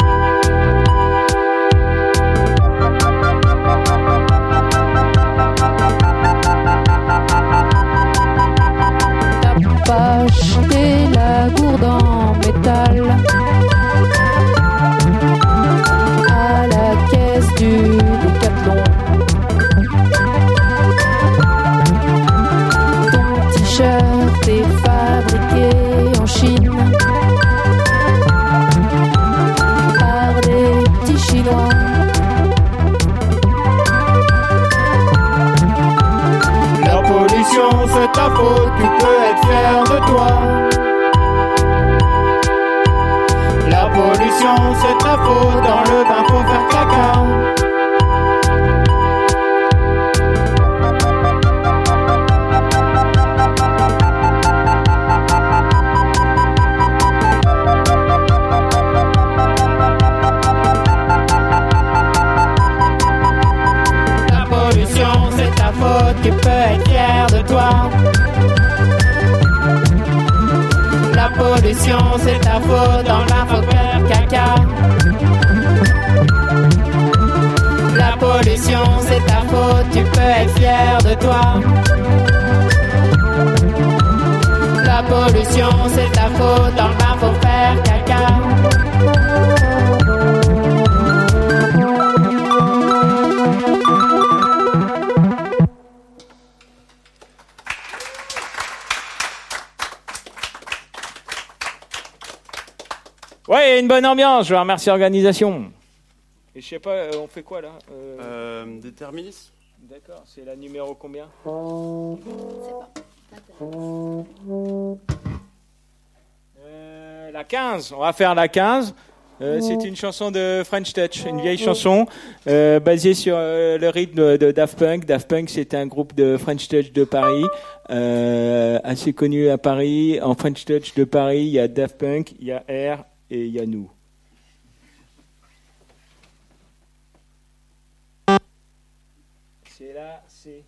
T'as pas acheté la gourde en métal à la caisse du Décathlon. Ton t-shirt est fabriqué en Chine par des petits Chinois. La pollution c'est ta faute, tu peux être fier de toi. La pollution c'est ta faute, dans le bain faut faire caca.
faute, tu peux être fier de toi. La pollution, c'est ta faute, dans le bain faut faire caca.
Ouais, il y a une bonne ambiance, je remercie l'organisation. Et je sais pas, on fait quoi là
Déterminisme.
D'accord, c'est la numéro combien? La 15, on va faire la 15. C'est une chanson de French Touch, une vieille chanson basée sur le rythme de Daft Punk. Daft Punk, c'est un groupe de French Touch de Paris, assez connu à Paris. En French Touch de Paris, il y a Daft Punk, il y a R et il y a nous. C'est là, c'est...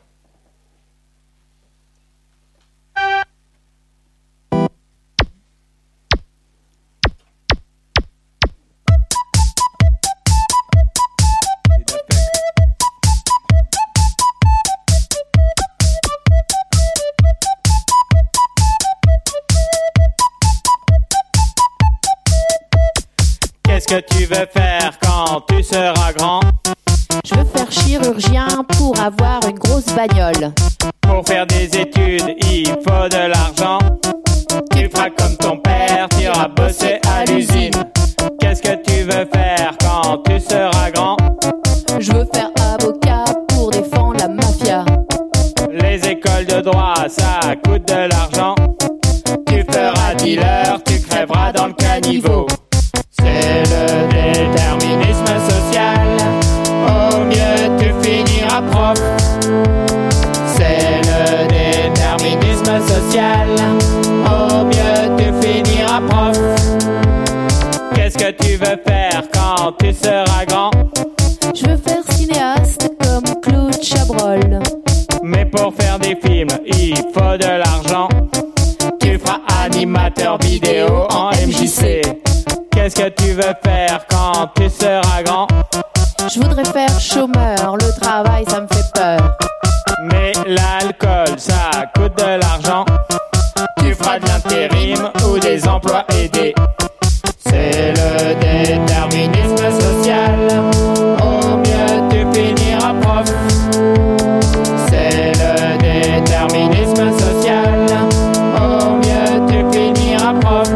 Qu'est-ce que tu veux faire quand tu seras grand?
Je veux faire chirurgien pour avoir une grosse bagnole.
Pour faire des études, il faut de l'argent. Tu feras comme ton père, tu iras bosser à l'usine. Qu'est-ce que tu veux faire quand tu seras grand?
Je veux faire avocat pour défendre la mafia.
Les écoles de droit, ça coûte de l'argent. Tu feras dealer, tu crèveras dans le caniveau. C'est le déterminisme social. Au mieux tu finiras prof. C'est le déterminisme social. Au mieux tu finiras prof. Qu'est-ce que tu veux faire quand tu seras grand?
Je veux faire cinéaste comme Claude Chabrol.
Mais pour faire des films, il faut de l'argent. Tu feras animateur vidéo en MJC. Qu'est-ce que tu veux faire quand tu seras grand?
Je voudrais faire chômeur, le travail ça me fait peur.
Mais l'alcool ça coûte de l'argent. Tu feras de l'intérim ou des emplois aidés. C'est le déterminisme social. Au mieux tu finiras prof. C'est le déterminisme social. Au mieux tu finiras prof.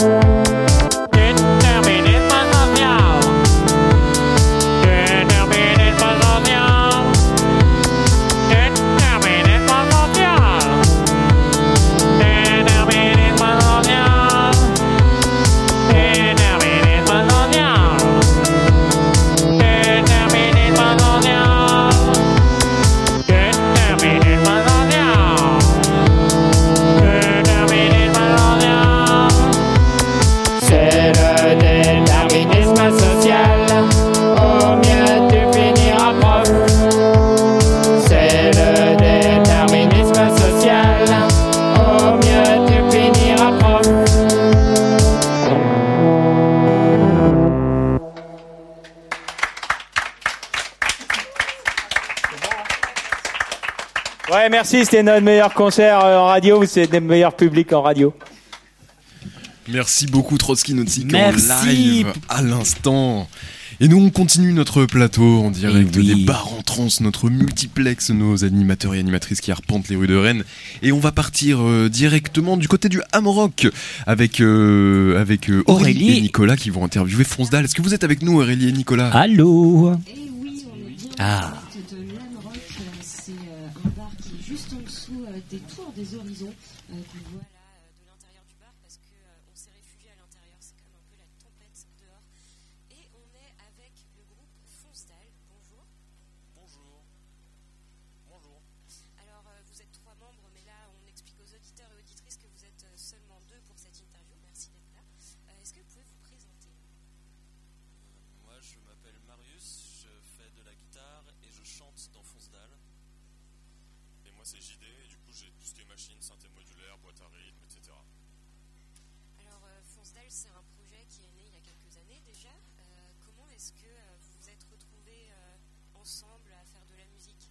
Ouais, merci, c'était notre meilleur concert en radio, c'est notre meilleur public en radio.
Merci beaucoup Trotsky Nautique
Merci.
en live à l'instant. Et nous on continue notre plateau en direct des bars en trans, notre multiplex, nos animateurs et animatrices qui arpentent les rues de Rennes. Et on va partir directement du côté du Hamrock avec Aurélie et Nicolas qui vont interviewer Fonsdal. Est-ce que vous êtes avec nous Aurélie et Nicolas?
Allô.
Ah. De l'Hamrock, c'est un bar qui est juste en dessous des tours des horizons qu'on voit là de l'intérieur du bar parce que on s'est réfugié à l'intérieur, c'est comme un peu la tempête dehors. Et on est avec le groupe Fonsdal. Bonjour.
Bonjour. Bonjour.
Alors vous êtes 3 membres, mais là on explique aux auditeurs et auditrices que vous êtes seulement 2 pour cette interview. Merci d'être là. Est-ce que vous pouvez vous présenter?
Moi je m'appelle Marius, je fais de la guitare et je chante dans Fonsdal. Et moi c'est JD et du coup j'ai tout ce qui est machine, synthé modulaire, boîte à rythme, etc.
Alors Fonsdal c'est un projet qui est né il y a quelques années déjà. Comment est-ce que vous vous êtes retrouvés ensemble à faire de la musique?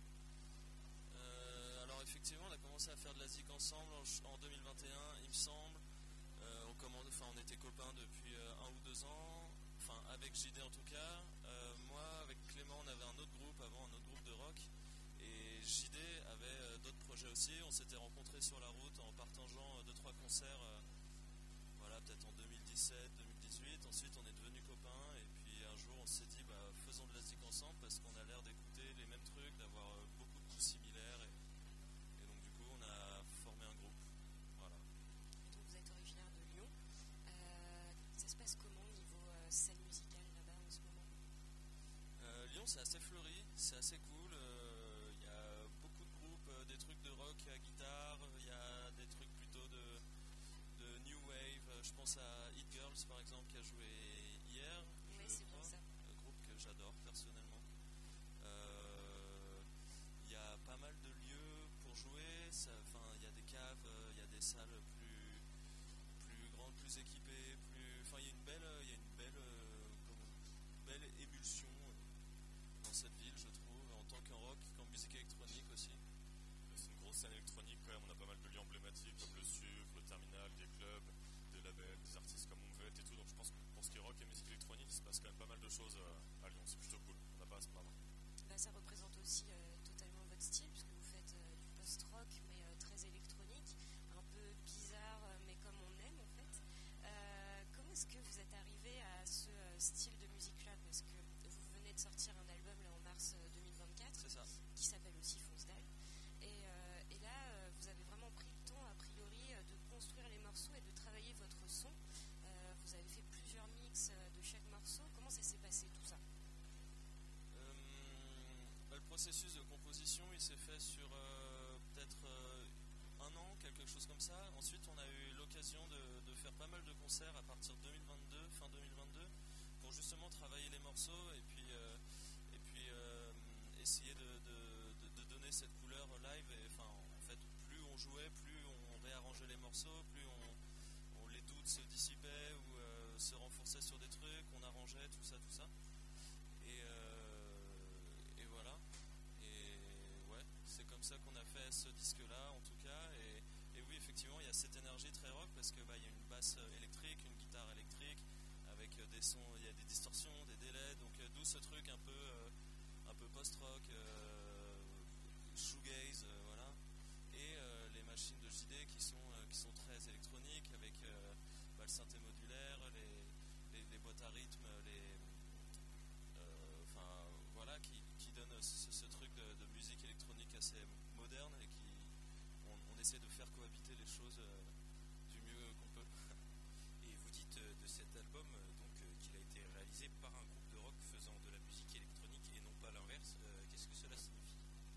effectivement, on a commencé à faire de la zik ensemble en 2021, il me semble. On était copains depuis 1 ou 2 ans, enfin avec JD en tout cas. Moi, avec Clément, on avait un autre groupe avant, un autre groupe de rock. Et JD avait d'autres projets aussi. On s'était rencontrés sur la route en partageant 2-3 concerts, peut-être en 2017, 2018. Ensuite, on est devenus copains. Et puis un jour, on s'est dit, faisons de la zik ensemble parce qu'on a l'air d'écouter les mêmes trucs, d'avoir beaucoup de goûts similaires. Et donc, du coup, on a formé un groupe. Voilà.
Donc, vous êtes originaire de Lyon. Ça se passe comment au niveau scène musicale là-bas en ce moment?
Lyon, c'est assez fleuri, c'est assez cool. Il y a beaucoup de groupes, des trucs de rock à guitare, il y a des trucs plutôt de new wave. Je pense à Hit Girls par exemple qui a joué hier.
Oui, c'est bien ça.
Un groupe que j'adore personnellement. Il y a pas mal de lieux pour jouer. Il y a des caves, il y a des salles plus grandes, plus équipées, il y a une belle émulsion dans cette ville, je trouve, en tant qu'en rock, qu'en musique électronique aussi.
C'est une grosse scène électronique quand même, on a pas mal de lieux emblématiques comme le Sucre, le Terminal, des clubs, des labels, des artistes comme Umwelt et tout, donc je pense que pour ce qui est rock et musique électronique, il se passe quand même pas mal de choses à Lyon, c'est plutôt cool, on n'a pas à se plaindre.
Ça représente aussi totalement votre style, puisque vous faites du post-rock, mais très électronique, un peu bizarre, mais comme on aime en fait. Comment est-ce que vous êtes arrivé à ce style de musique-là? Parce que vous venez de sortir un album là, en mars 2024,
c'est ça,
qui s'appelle aussi Fonce Dalle. Et là, vous avez vraiment pris le temps, a priori, de construire les morceaux et de travailler votre son. Vous avez fait plusieurs mix de chaque morceau. Comment ça s'est passé tout ça?
Le processus de composition, il s'est fait sur peut-être 1 an, quelque chose comme ça. Ensuite, on a eu l'occasion de faire pas mal de concerts à partir de 2022, fin 2022, pour justement travailler les morceaux et puis essayer de donner cette couleur live. Et en fait, plus on jouait, plus on réarrangeait les morceaux, plus les doutes se dissipaient ou se renforçaient sur des trucs, on arrangeait tout ça. Et voilà. Et ouais, c'est comme ça qu'on a fait ce disque-là, en tout cas. Et oui, effectivement, il y a cette énergie très rock parce que il y a une basse électrique, une guitare électrique, avec des sons, il y a des distorsions, des délais. Donc d'où ce truc un peu post-rock, shoegaze, voilà. Et les machines de JD qui sont très électroniques avec le synthé modulaire, les boîtes à rythme, voilà, qui donne ce truc de musique électronique assez moderne et on essaie de faire cohabiter les choses du mieux qu'on peut.
Et vous dites de cet album qu'il a été réalisé par un groupe de rock faisant de la musique électronique et non pas l'inverse. Qu'est-ce que cela signifie?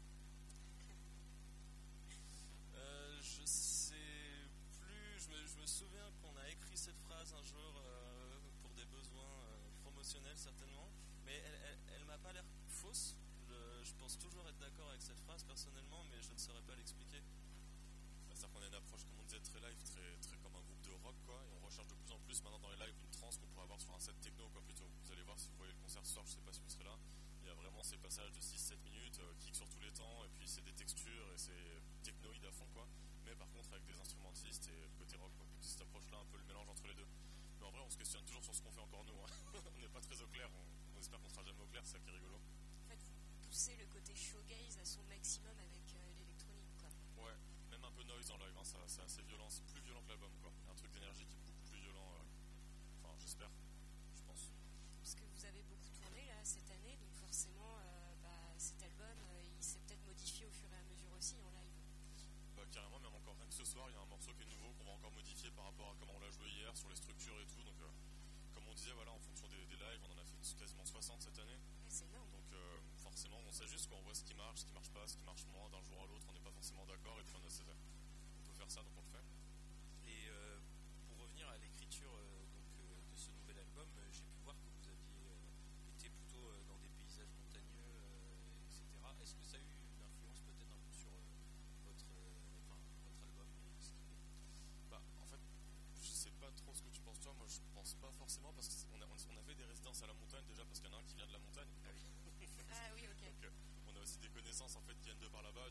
Je sais plus, je me souviens qu'on a écrit cette phrase un jour pour des besoins promotionnels certainement, mais elle m'a pas l'air fausse. Je pense toujours être d'accord avec cette phrase personnellement, mais je ne saurais pas l'expliquer.
C'est-à-dire qu'on a une approche, comme on disait, très live, très comme un groupe de rock, quoi, et on recherche de plus en plus maintenant dans les lives une trance qu'on pourrait avoir sur un set techno, quoi, plutôt. Vous allez voir si vous voyez le concert ce soir, je sais pas si vous serez là, il y a vraiment ces passages de 6-7 minutes, kick sur tous les temps, et puis c'est des textures, et c'est technoïde à fond, quoi, mais par contre avec des instrumentistes et le côté rock, quoi. Cette approche-là, un peu le mélange entre les deux. Mais en vrai, on se questionne toujours sur ce qu'on fait encore nous, hein. On n'est pas très au clair, on espère qu'on sera jamais au clair, c'est ça qui est rigolo.
En fait, vous poussez le côté showgaze à son maximum avec l'électronique, quoi.
Ouais, même un peu noise en live, hein, c'est assez violent, c'est plus violent que l'album, quoi. Un truc d'énergie qui est beaucoup plus violent, enfin j'espère, je pense.
Parce que vous avez beaucoup tourné là cette année, donc forcément cet album il s'est peut-être modifié au fur et à mesure aussi en live.
Carrément, même encore rien que ce soir, il y a un morceau qui est nouveau qu'on va encore modifier par rapport à comment on l'a joué hier, sur les structures et tout, donc comme on disait, voilà, en fonction des lives, on en a fait quasiment 60 cette année.
Ouais, c'est énorme.
Donc forcément, on s'ajuste, quoi, on voit ce qui marche pas, ce qui marche moins d'un jour à l'autre, on n'est pas forcément d'accord, et puis on peut faire ça, donc on le fait.
Et pour revenir à l'écriture de ce nouvel album, j'ai pu voir que vous aviez été plutôt dans des paysages montagneux, etc. Est-ce que ça a eu une influence peut-être un peu sur votre album?
En fait, je sais pas trop ce que tu penses toi, moi je pense pas forcément, parce qu'on a fait des résidences à la montagne déjà, parce qu'il y en a un qui vient de la montagne.
Ah oui, ok.
Donc on a aussi des connaissances en fait qui viennent de par là-bas, donc on a pu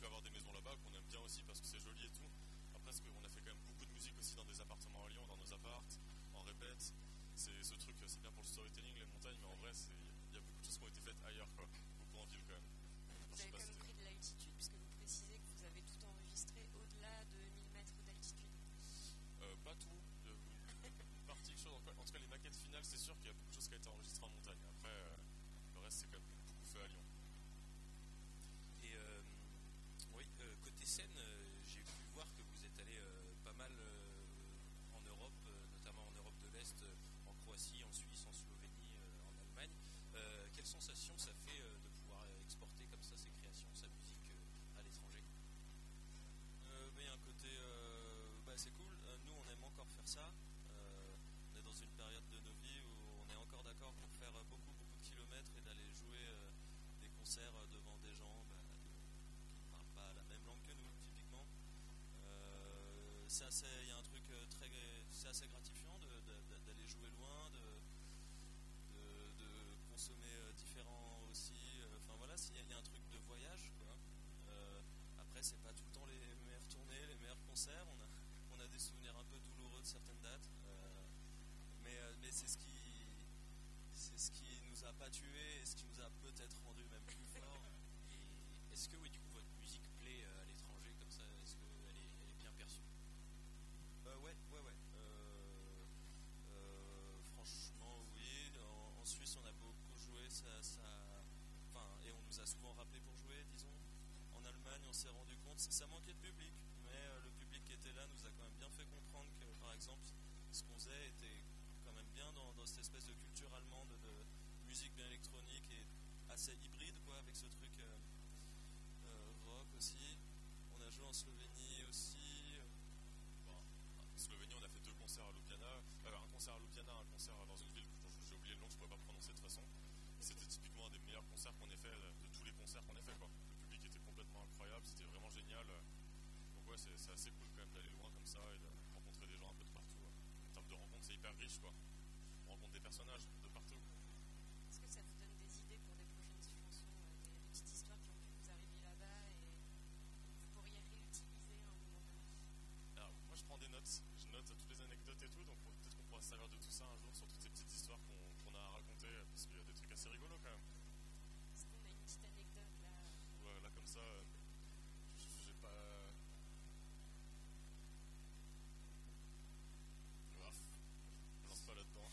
avoir des maisons là-bas qu'on aime bien aussi parce que c'est joli et tout. Après, parce qu'on a fait quand même beaucoup de musique aussi dans des appartements à Lyon, dans nos appartes, en répète. C'est ce truc, c'est bien pour le storytelling, les montagnes, mais en vrai, il y a beaucoup de choses qui ont été faites ailleurs, quoi. Beaucoup en ville quand même.
Vous avez quand même pris de l'altitude, puisque vous précisez que vous avez tout enregistré au-delà de 1000 mètres d'altitude.
Pas tout. Une partie de choses. En tout cas, les maquettes finales, c'est sûr qu'il y a beaucoup de choses qui ont été enregistrées en montagne. Après, le reste, c'est quand même beaucoup fait à Lyon.
Et oui, côté scène, j'ai pu voir que vous êtes allé pas mal en Europe, notamment en Europe de l'Est, en Croatie, en Suisse, en Slovénie, en Allemagne. Quelle sensation ça fait de pouvoir exporter comme ça ses créations, sa musique à l'étranger?
Mais il y a un côté, c'est cool. Nous, on aime encore faire ça. On est dans une période de nos vies où on est encore d'accord pour faire beaucoup de kilomètres et d'aller jouer des concerts devant des gens qui ne parlent pas la même langue que nous, typiquement. Il y a un truc c'est assez gratifiant d'aller jouer loin, de consommer différent aussi. Enfin voilà, il y a un truc de voyage, quoi. Après, c'est pas tout le temps les meilleures tournées, les meilleurs concerts. On a des souvenirs un peu douloureux de certaines dates, mais c'est ce qui nous a pas tués et ce qui nous a peut-être rendu même plus forts.
Et est-ce que, oui, du coup, votre musique plaît à l'étranger comme ça? Est-ce qu'elle est bien perçue?
Ouais. Franchement, oui. En Suisse, on a beaucoup joué. Et on nous a souvent rappelé pour jouer, disons. En Allemagne, on s'est rendu compte, ça manquait de public, mais le public qui était là nous a quand même bien fait comprendre que, par exemple, ce qu'on faisait était quand même bien dans cette espèce de culture allemande de musique bien électronique et assez hybride, quoi, avec ce truc rock aussi. On a joué en Slovénie aussi. En Slovénie, on a fait 2 concerts à Ljubljana. Un concert à Ljubljana, un concert dans une ville dont j'ai oublié le nom, je ne pourrais pas prononcer de toute façon. C'était typiquement un des meilleurs concerts qu'on ait fait, de tous les concerts qu'on ait fait, quoi. Le public était complètement incroyable, c'était vraiment génial. Donc ouais, c'est assez cool quand même d'aller loin comme ça et de rencontrer des gens un peu de partout. En termes de rencontres, c'est hyper riche, quoi. On rencontre des personnages de partout.
Est-ce que ça vous donne des idées pour des prochaines chansons, des petites histoires qui ont pu vous arriver là-bas et vous pourriez réutiliser un moment donné?
Alors moi je prends des notes, je note toutes les anecdotes et tout, donc peut-être qu'on pourra se servir de tout ça un jour sur toutes ces petites histoires qu'on a à raconter, parce qu'il y a des trucs assez rigolos quand même.
Est-ce qu'on a une petite anecdote là?
Ouais, là comme ça, j'ai pas... Je lance pas là-dedans.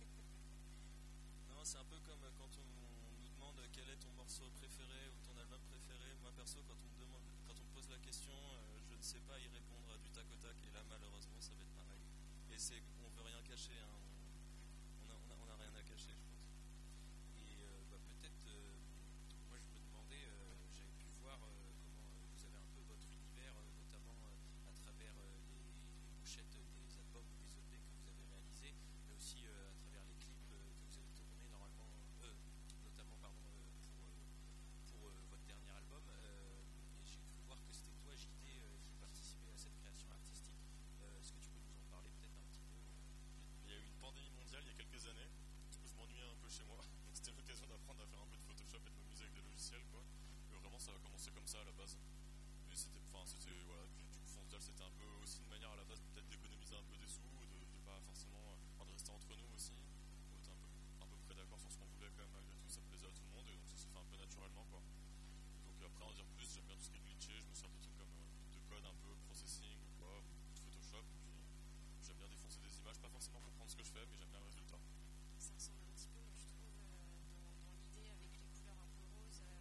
Non, c'est un peu comme quand on nous demande quel est ton morceau préféré ou ton album préféré. Moi perso, quand on me pose la question, je ne sais pas y répondre du tac au tac. Et là, malheureusement, ça va être pareil. Et on veut rien cacher, hein. On a rien à cacher, je pense.
Et peut-être, moi je me demandais, j'avais pu voir comment vous avez un peu votre univers, notamment à travers les pochettes des albums ou des EP que vous avez réalisés, mais aussi à travers les clips que vous avez tournés normalement, notamment pour votre dernier album. Et j'ai cru voir que c'était toi, JD, qui participait à cette création artistique. Est-ce que tu peux nous en parler peut-être un petit peu?
Il y a eu une pandémie mondiale il y a quelques années. Du coup, je m'ennuyais un peu chez moi. Donc, c'était l'occasion d'apprendre à faire un peu de Photoshop et de m'amuser avec des logiciels, quoi. Et vraiment, ça a commencé comme ça à la base. Et voilà, du coup, Fonzdal, c'était un peu aussi une manière à la base peut-être d'économiser un peu des sous, de pas forcément, de rester entre nous aussi. On était un peu près d'accord sur ce qu'on voulait quand même, malgré tout, ça plaisait à tout le monde, et donc ça s'est fait un peu naturellement, quoi. Donc après, en dire plus, j'aime bien tout ce qui est glitché, je me sers de trucs comme de code un peu, processing ou quoi, de Photoshop, et puis j'aime bien défoncer des images, pas forcément comprendre ce que je fais, mais j'aime bien le résultat.
Ça ressemble un petit peu, moi, je trouve, dans l'idée avec les couleurs un peu roses à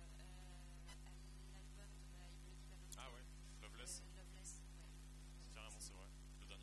l'album de My Bloody Valentine.
Ah ouais, Loveless.
Loveless, ouais.
Carrément, c'est vrai. Le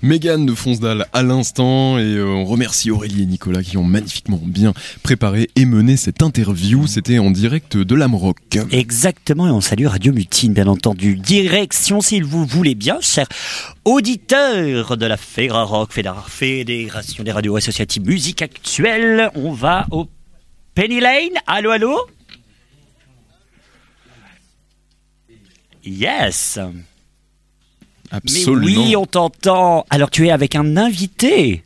Mégane de Fonsdal à l'instant et on remercie Aurélie et Nicolas qui ont magnifiquement bien préparé et mené cette interview. C'était en direct de l'Amrock.
Exactement, et on salue Radio Mutine, bien entendu. Direction, s'il vous voulez bien, chers auditeurs de la Ferrarock, Fédération des radios associatives musique actuelle. On va au Penny Lane. Allô, allô? Yes.
Absolument.
Mais oui, on t'entend. Alors tu es avec un invité.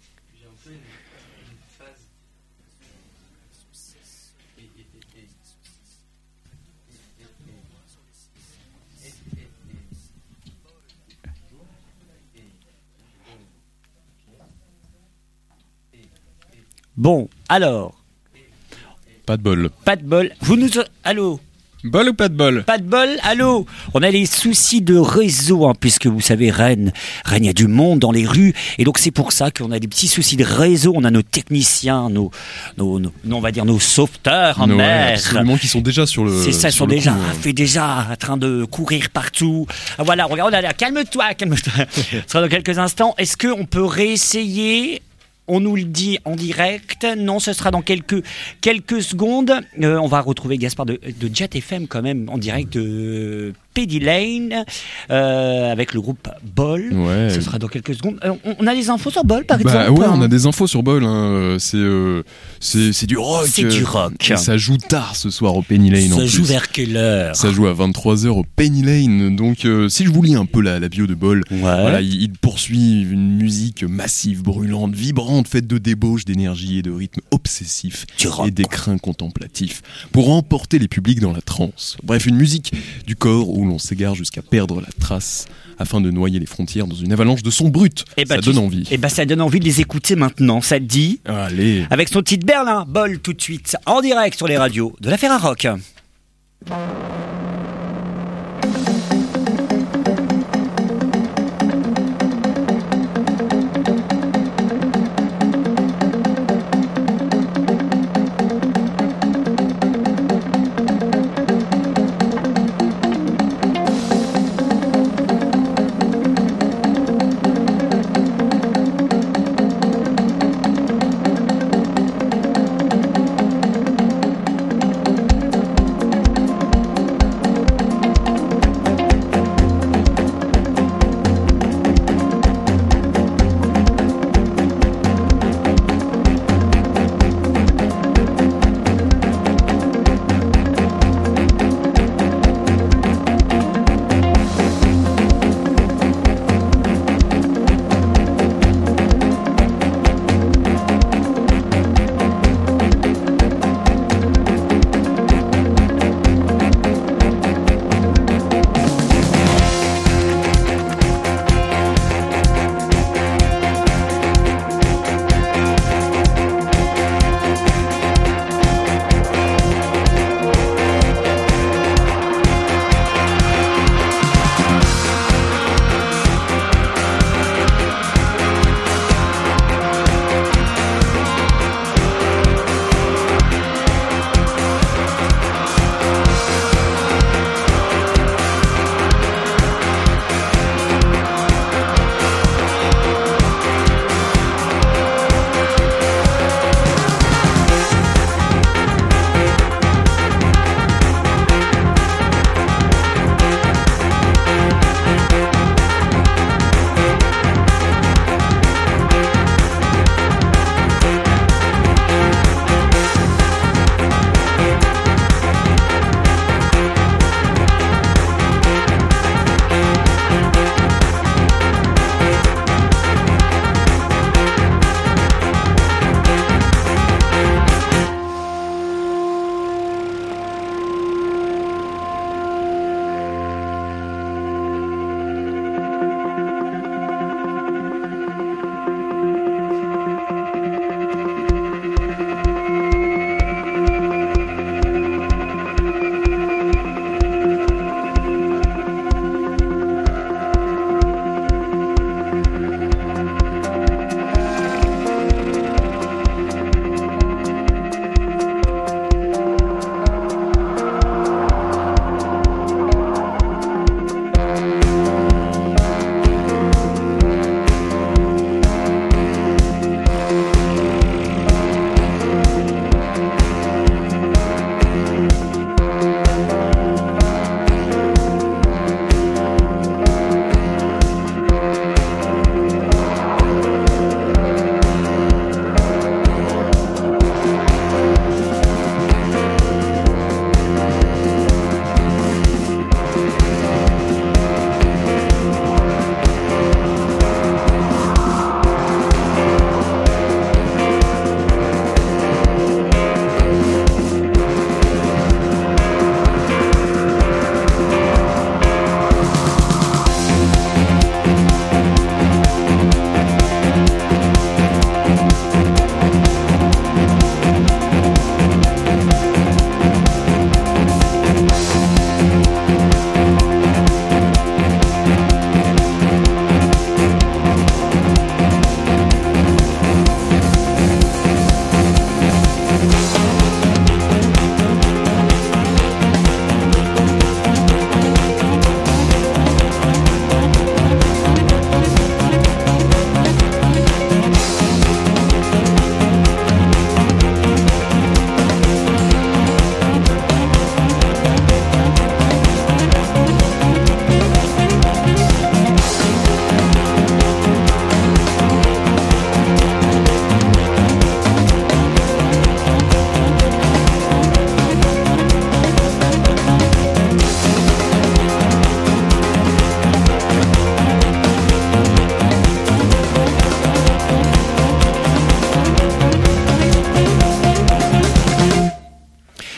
Bon, alors.
Pas de bol.
Pas de bol. Vous nous... Allô?
Bol ou pas de bol?
Pas de bol, allô? On a les soucis de réseau, hein, puisque vous savez, Rennes, il y a du monde dans les rues, et donc c'est pour ça qu'on a des petits soucis de réseau. On a nos techniciens, on va dire nos sauveteurs en mer.
Absolument, qui sont déjà sur le.
C'est ça,
sur
sont
le
déjà,
coup,
déjà en train de courir partout. Ah, voilà, regarde, calme-toi. Ce sera dans quelques instants. Est-ce qu'on peut réessayer? On nous le dit en direct. Non, ce sera dans quelques secondes. On va retrouver Gaspard de Jet FM quand même en direct de Penny Lane avec le groupe Bol.
Ouais.
Ce sera dans quelques secondes. On a des infos sur Bol par exemple?
Ouais, on a des infos sur Bol. Hein. C'est du rock.
C'est du rock.
Et ça joue tard ce soir au Penny Lane.
Ça joue vers quelle heure?
Ça joue à 23h au Penny Lane. Donc si je vous lis un peu la bio de Bol, voilà, il poursuit une musique massive, brûlante, vibrante, faite de débauche, d'énergie et de rythme obsessif et d'écrin contemplatif pour emporter les publics dans la transe. Bref, une musique du corps où l'on s'égare jusqu'à perdre la trace afin de noyer les frontières dans une avalanche de sons bruts. Ça donne envie.
Ça donne envie de les écouter maintenant, ça te dit?
Allez.
Avec son titre Berlin, Bol tout de suite, en direct sur les radios de la Ferrarock.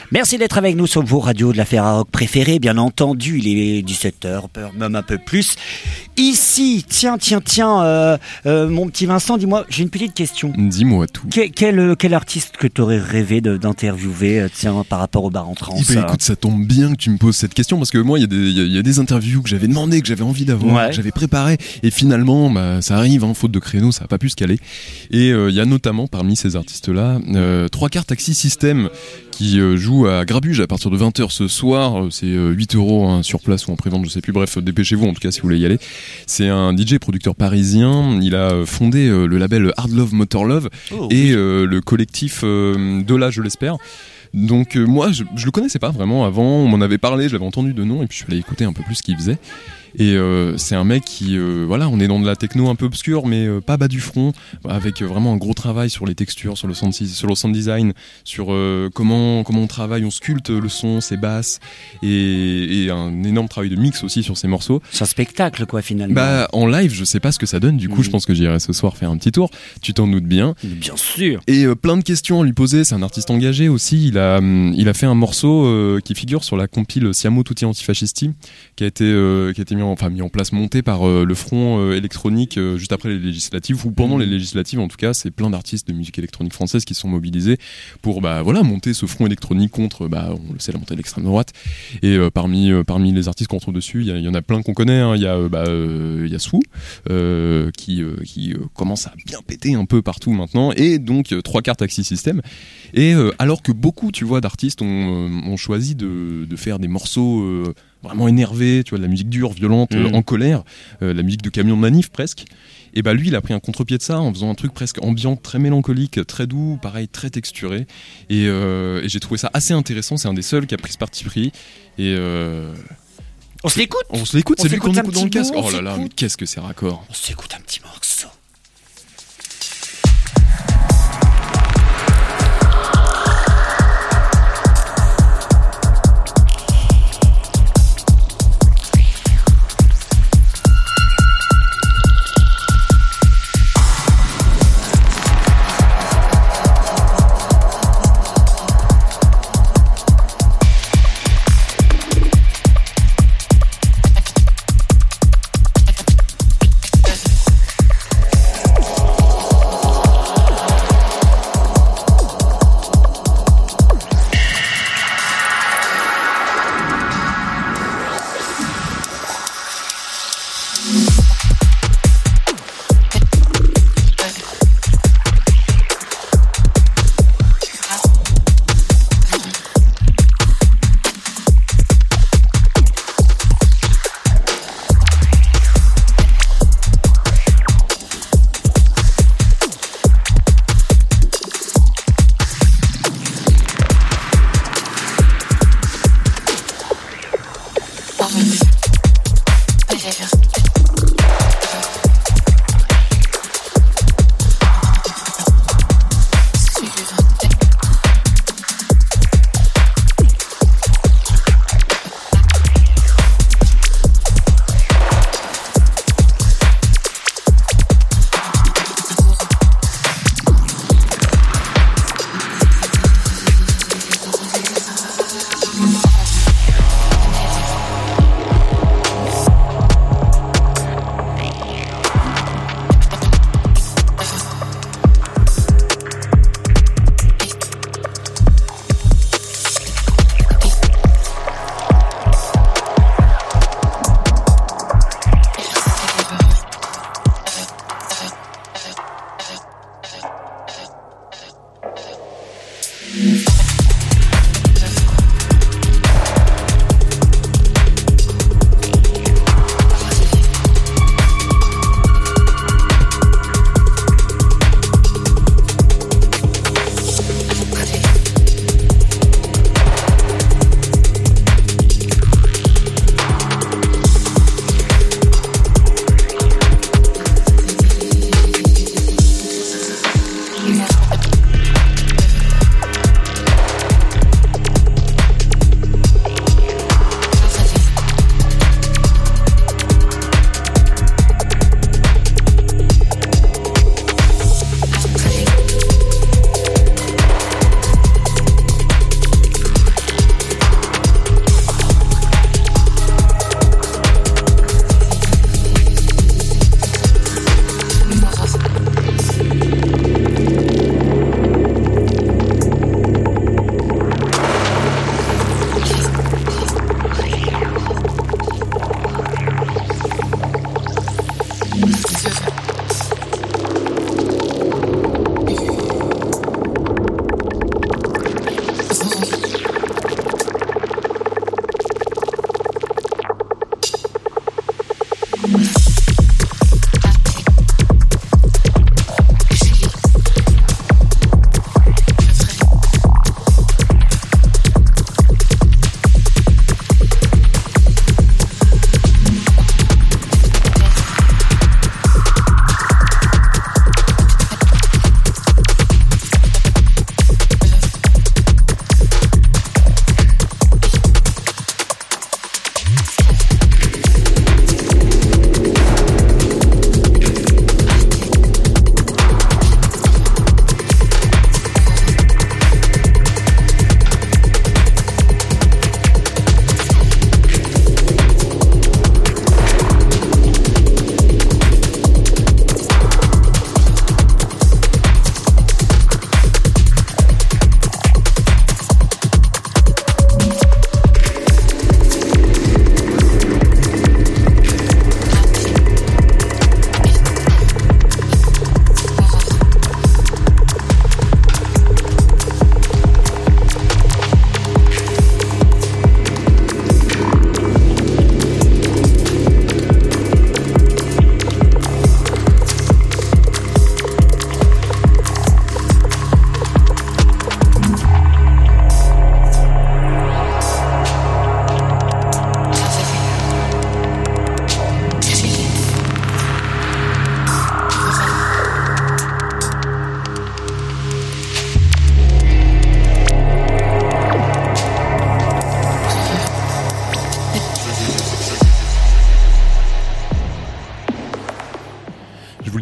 Merci d'être avec nous sur vos radios de la Ferrarock préférée, bien entendu. Il est 17h, même un peu plus. Ici, tiens, mon petit Vincent, dis-moi, j'ai une petite question.
Dis-moi tout.
Quel artiste que tu aurais rêvé d'interviewer, par rapport au bar en trance?
Écoute, ça tombe bien que tu me poses cette question, parce que moi, il y a des interviews que j'avais demandé, que j'avais envie d'avoir, que j'avais préparé, et finalement, ça arrive, faute de créneau, ça n'a pas pu se caler. Et il y a notamment, parmi ces artistes-là, 3 quarts Taxi System, qui joue à Grabuge à partir de 20h ce soir. C'est 8 € sur place ou en prévente, je sais plus. Bref, dépêchez-vous en tout cas si vous voulez y aller. C'est un DJ producteur parisien. Il a fondé le label Hard Love Motor Love et le collectif Dola, je l'espère. Donc moi je le connaissais pas vraiment avant, on m'en avait parlé, je l'avais entendu de nom et puis je suis allé écouter un peu plus ce qu'il faisait. Et c'est un mec qui, on est dans de la techno un peu obscure, mais pas bas du front, avec vraiment un gros travail sur les textures, sur le sound design, sur comment on travaille, on sculpte le son, ses basses, et un énorme travail de mix aussi sur ses morceaux.
C'est un spectacle quoi finalement.
En live, je sais pas ce que ça donne, du coup je pense que j'irai ce soir faire un petit tour, tu t'en doutes bien.
Bien sûr.
Et plein de questions à lui poser, c'est un artiste engagé aussi, il a fait un morceau qui figure sur la compile Siamo Tutti Antifascisti, qui a été mis en place, monté par le front électronique juste après les législatives, ou pendant les législatives en tout cas. C'est plein d'artistes de musique électronique française qui sont mobilisés pour monter ce front électronique contre, on le sait, la montée de l'extrême droite. Et parmi les artistes qu'on trouve dessus, il y en a plein qu'on connaît, hein. Il y a Sou qui commence à bien péter un peu partout maintenant, et donc 3 quarts Taxi System. Et alors que beaucoup, tu vois, d'artistes ont choisi de faire des morceaux vraiment énervés, tu vois, de la musique dure, violente, en colère, la musique de camion de manif presque. Et lui, il a pris un contre-pied de ça en faisant un truc presque ambiant, très mélancolique, très doux, pareil, très texturé. Et j'ai trouvé ça assez intéressant. C'est un des seuls qui a pris ce parti pris. Et
on se l'écoute.
C'est lui qu'on écoute dans le casque. Oh là là, mais qu'est-ce que c'est raccord.
On s'écoute un petit morceau.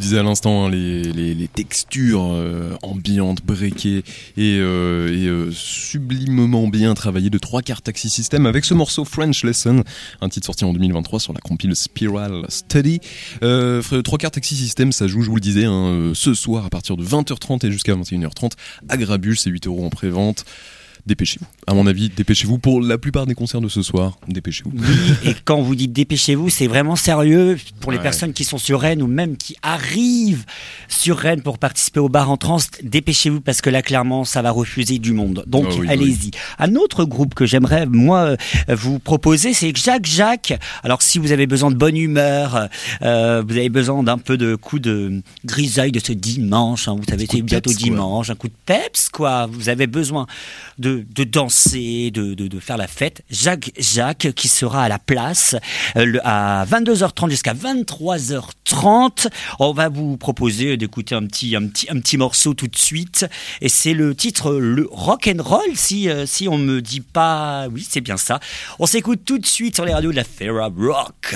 disais à l'instant, hein, les textures ambiantes, breakées et sublimement bien travaillées de 3 quarts Taxi System avec ce morceau French Lesson, un titre sorti en 2023 sur la compile Spiral Study. 3 quarts Taxi System, ça joue, je vous le disais, hein, ce soir à partir de 20h30 et jusqu'à 21h30 à Grabuge, c'est 8 € en pré-vente. Dépêchez-vous. À mon avis, dépêchez-vous pour la plupart des concerts de ce soir. Dépêchez-vous.
Oui, et quand vous dites dépêchez-vous, c'est vraiment sérieux pour les personnes qui sont sur Rennes ou même qui arrivent sur Rennes pour participer au bar en trance. Dépêchez-vous parce que là, clairement, ça va refuser du monde. Donc, allez-y. Un autre groupe que j'aimerais, moi, vous proposer, c'est Jacques. Alors, si vous avez besoin de bonne humeur, vous avez besoin d'un peu de coup de grisaille de ce dimanche, hein, vous savez, c'est bientôt dimanche, un coup de peps, quoi. Vous avez besoin de danser, de faire la fête. Jacques qui sera à la place à 22h30 jusqu'à 23h30. On va vous proposer d'écouter un petit morceau tout de suite. Et c'est le titre le rock and roll si on me dit pas. Oui, c'est bien ça. On s'écoute tout de suite sur les radios de la Ferra Rock.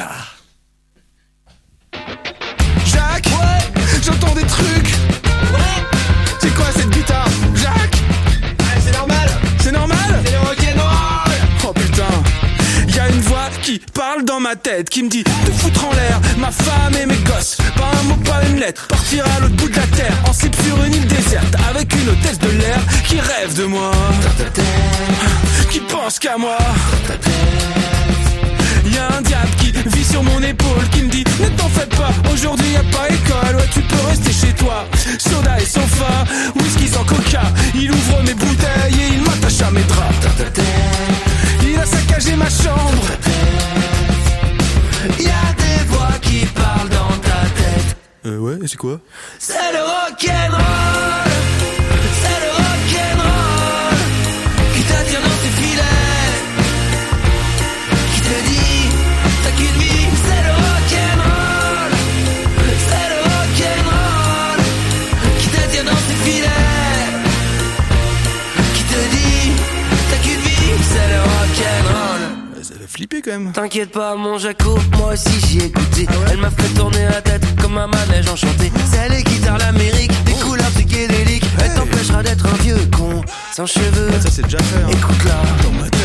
Jacques, j'entends des trucs. C'est quoi cette guitare, Jacques? C'est normal. C'est normal? C'est le rock'n'roll. Oh putain, y'a une voix qui parle dans ma tête, qui me dit de foutre en l'air ma femme et mes gosses. Pas un mot, pas une lettre, partir à l'autre bout de la terre, en slip sur une île déserte, avec une hôtesse de l'air qui rêve de moi, qui pense qu'à moi. Y'a un diable qui vit sur mon épaule, qui me dit ne t'en fais pas, aujourd'hui y'a pas école, ouais tu peux rester chez toi. Soda et sofa, whisky sans coca, il ouvre mes bouteilles et il m'attache à mes draps. Il a saccagé ma chambre. Y'a des voix qui parlent dans ta tête.
Ouais, et c'est quoi?
C'est le rock'n'roll. C'est le rock'n'roll qui t'attire dans tes filets, qui te dit t'as qu'une vie. C'est le rock'n'roll. C'est le rock'n'roll qui t'attire dans tes filets, qui te dit t'as qu'une vie. C'est le rock'n'roll.
Ça fait flipper quand même.
T'inquiète pas mon Jaco, moi aussi j'y ai goûté. Elle m'a fait tourner la tête comme un manège enchanté. C'est les guitares l'Amérique, des couleurs psychédéliques. Elle t'empêchera d'être un vieux con sans cheveux.
Ça c'est déjà fait.
Écoute-la.
Dans ma tête.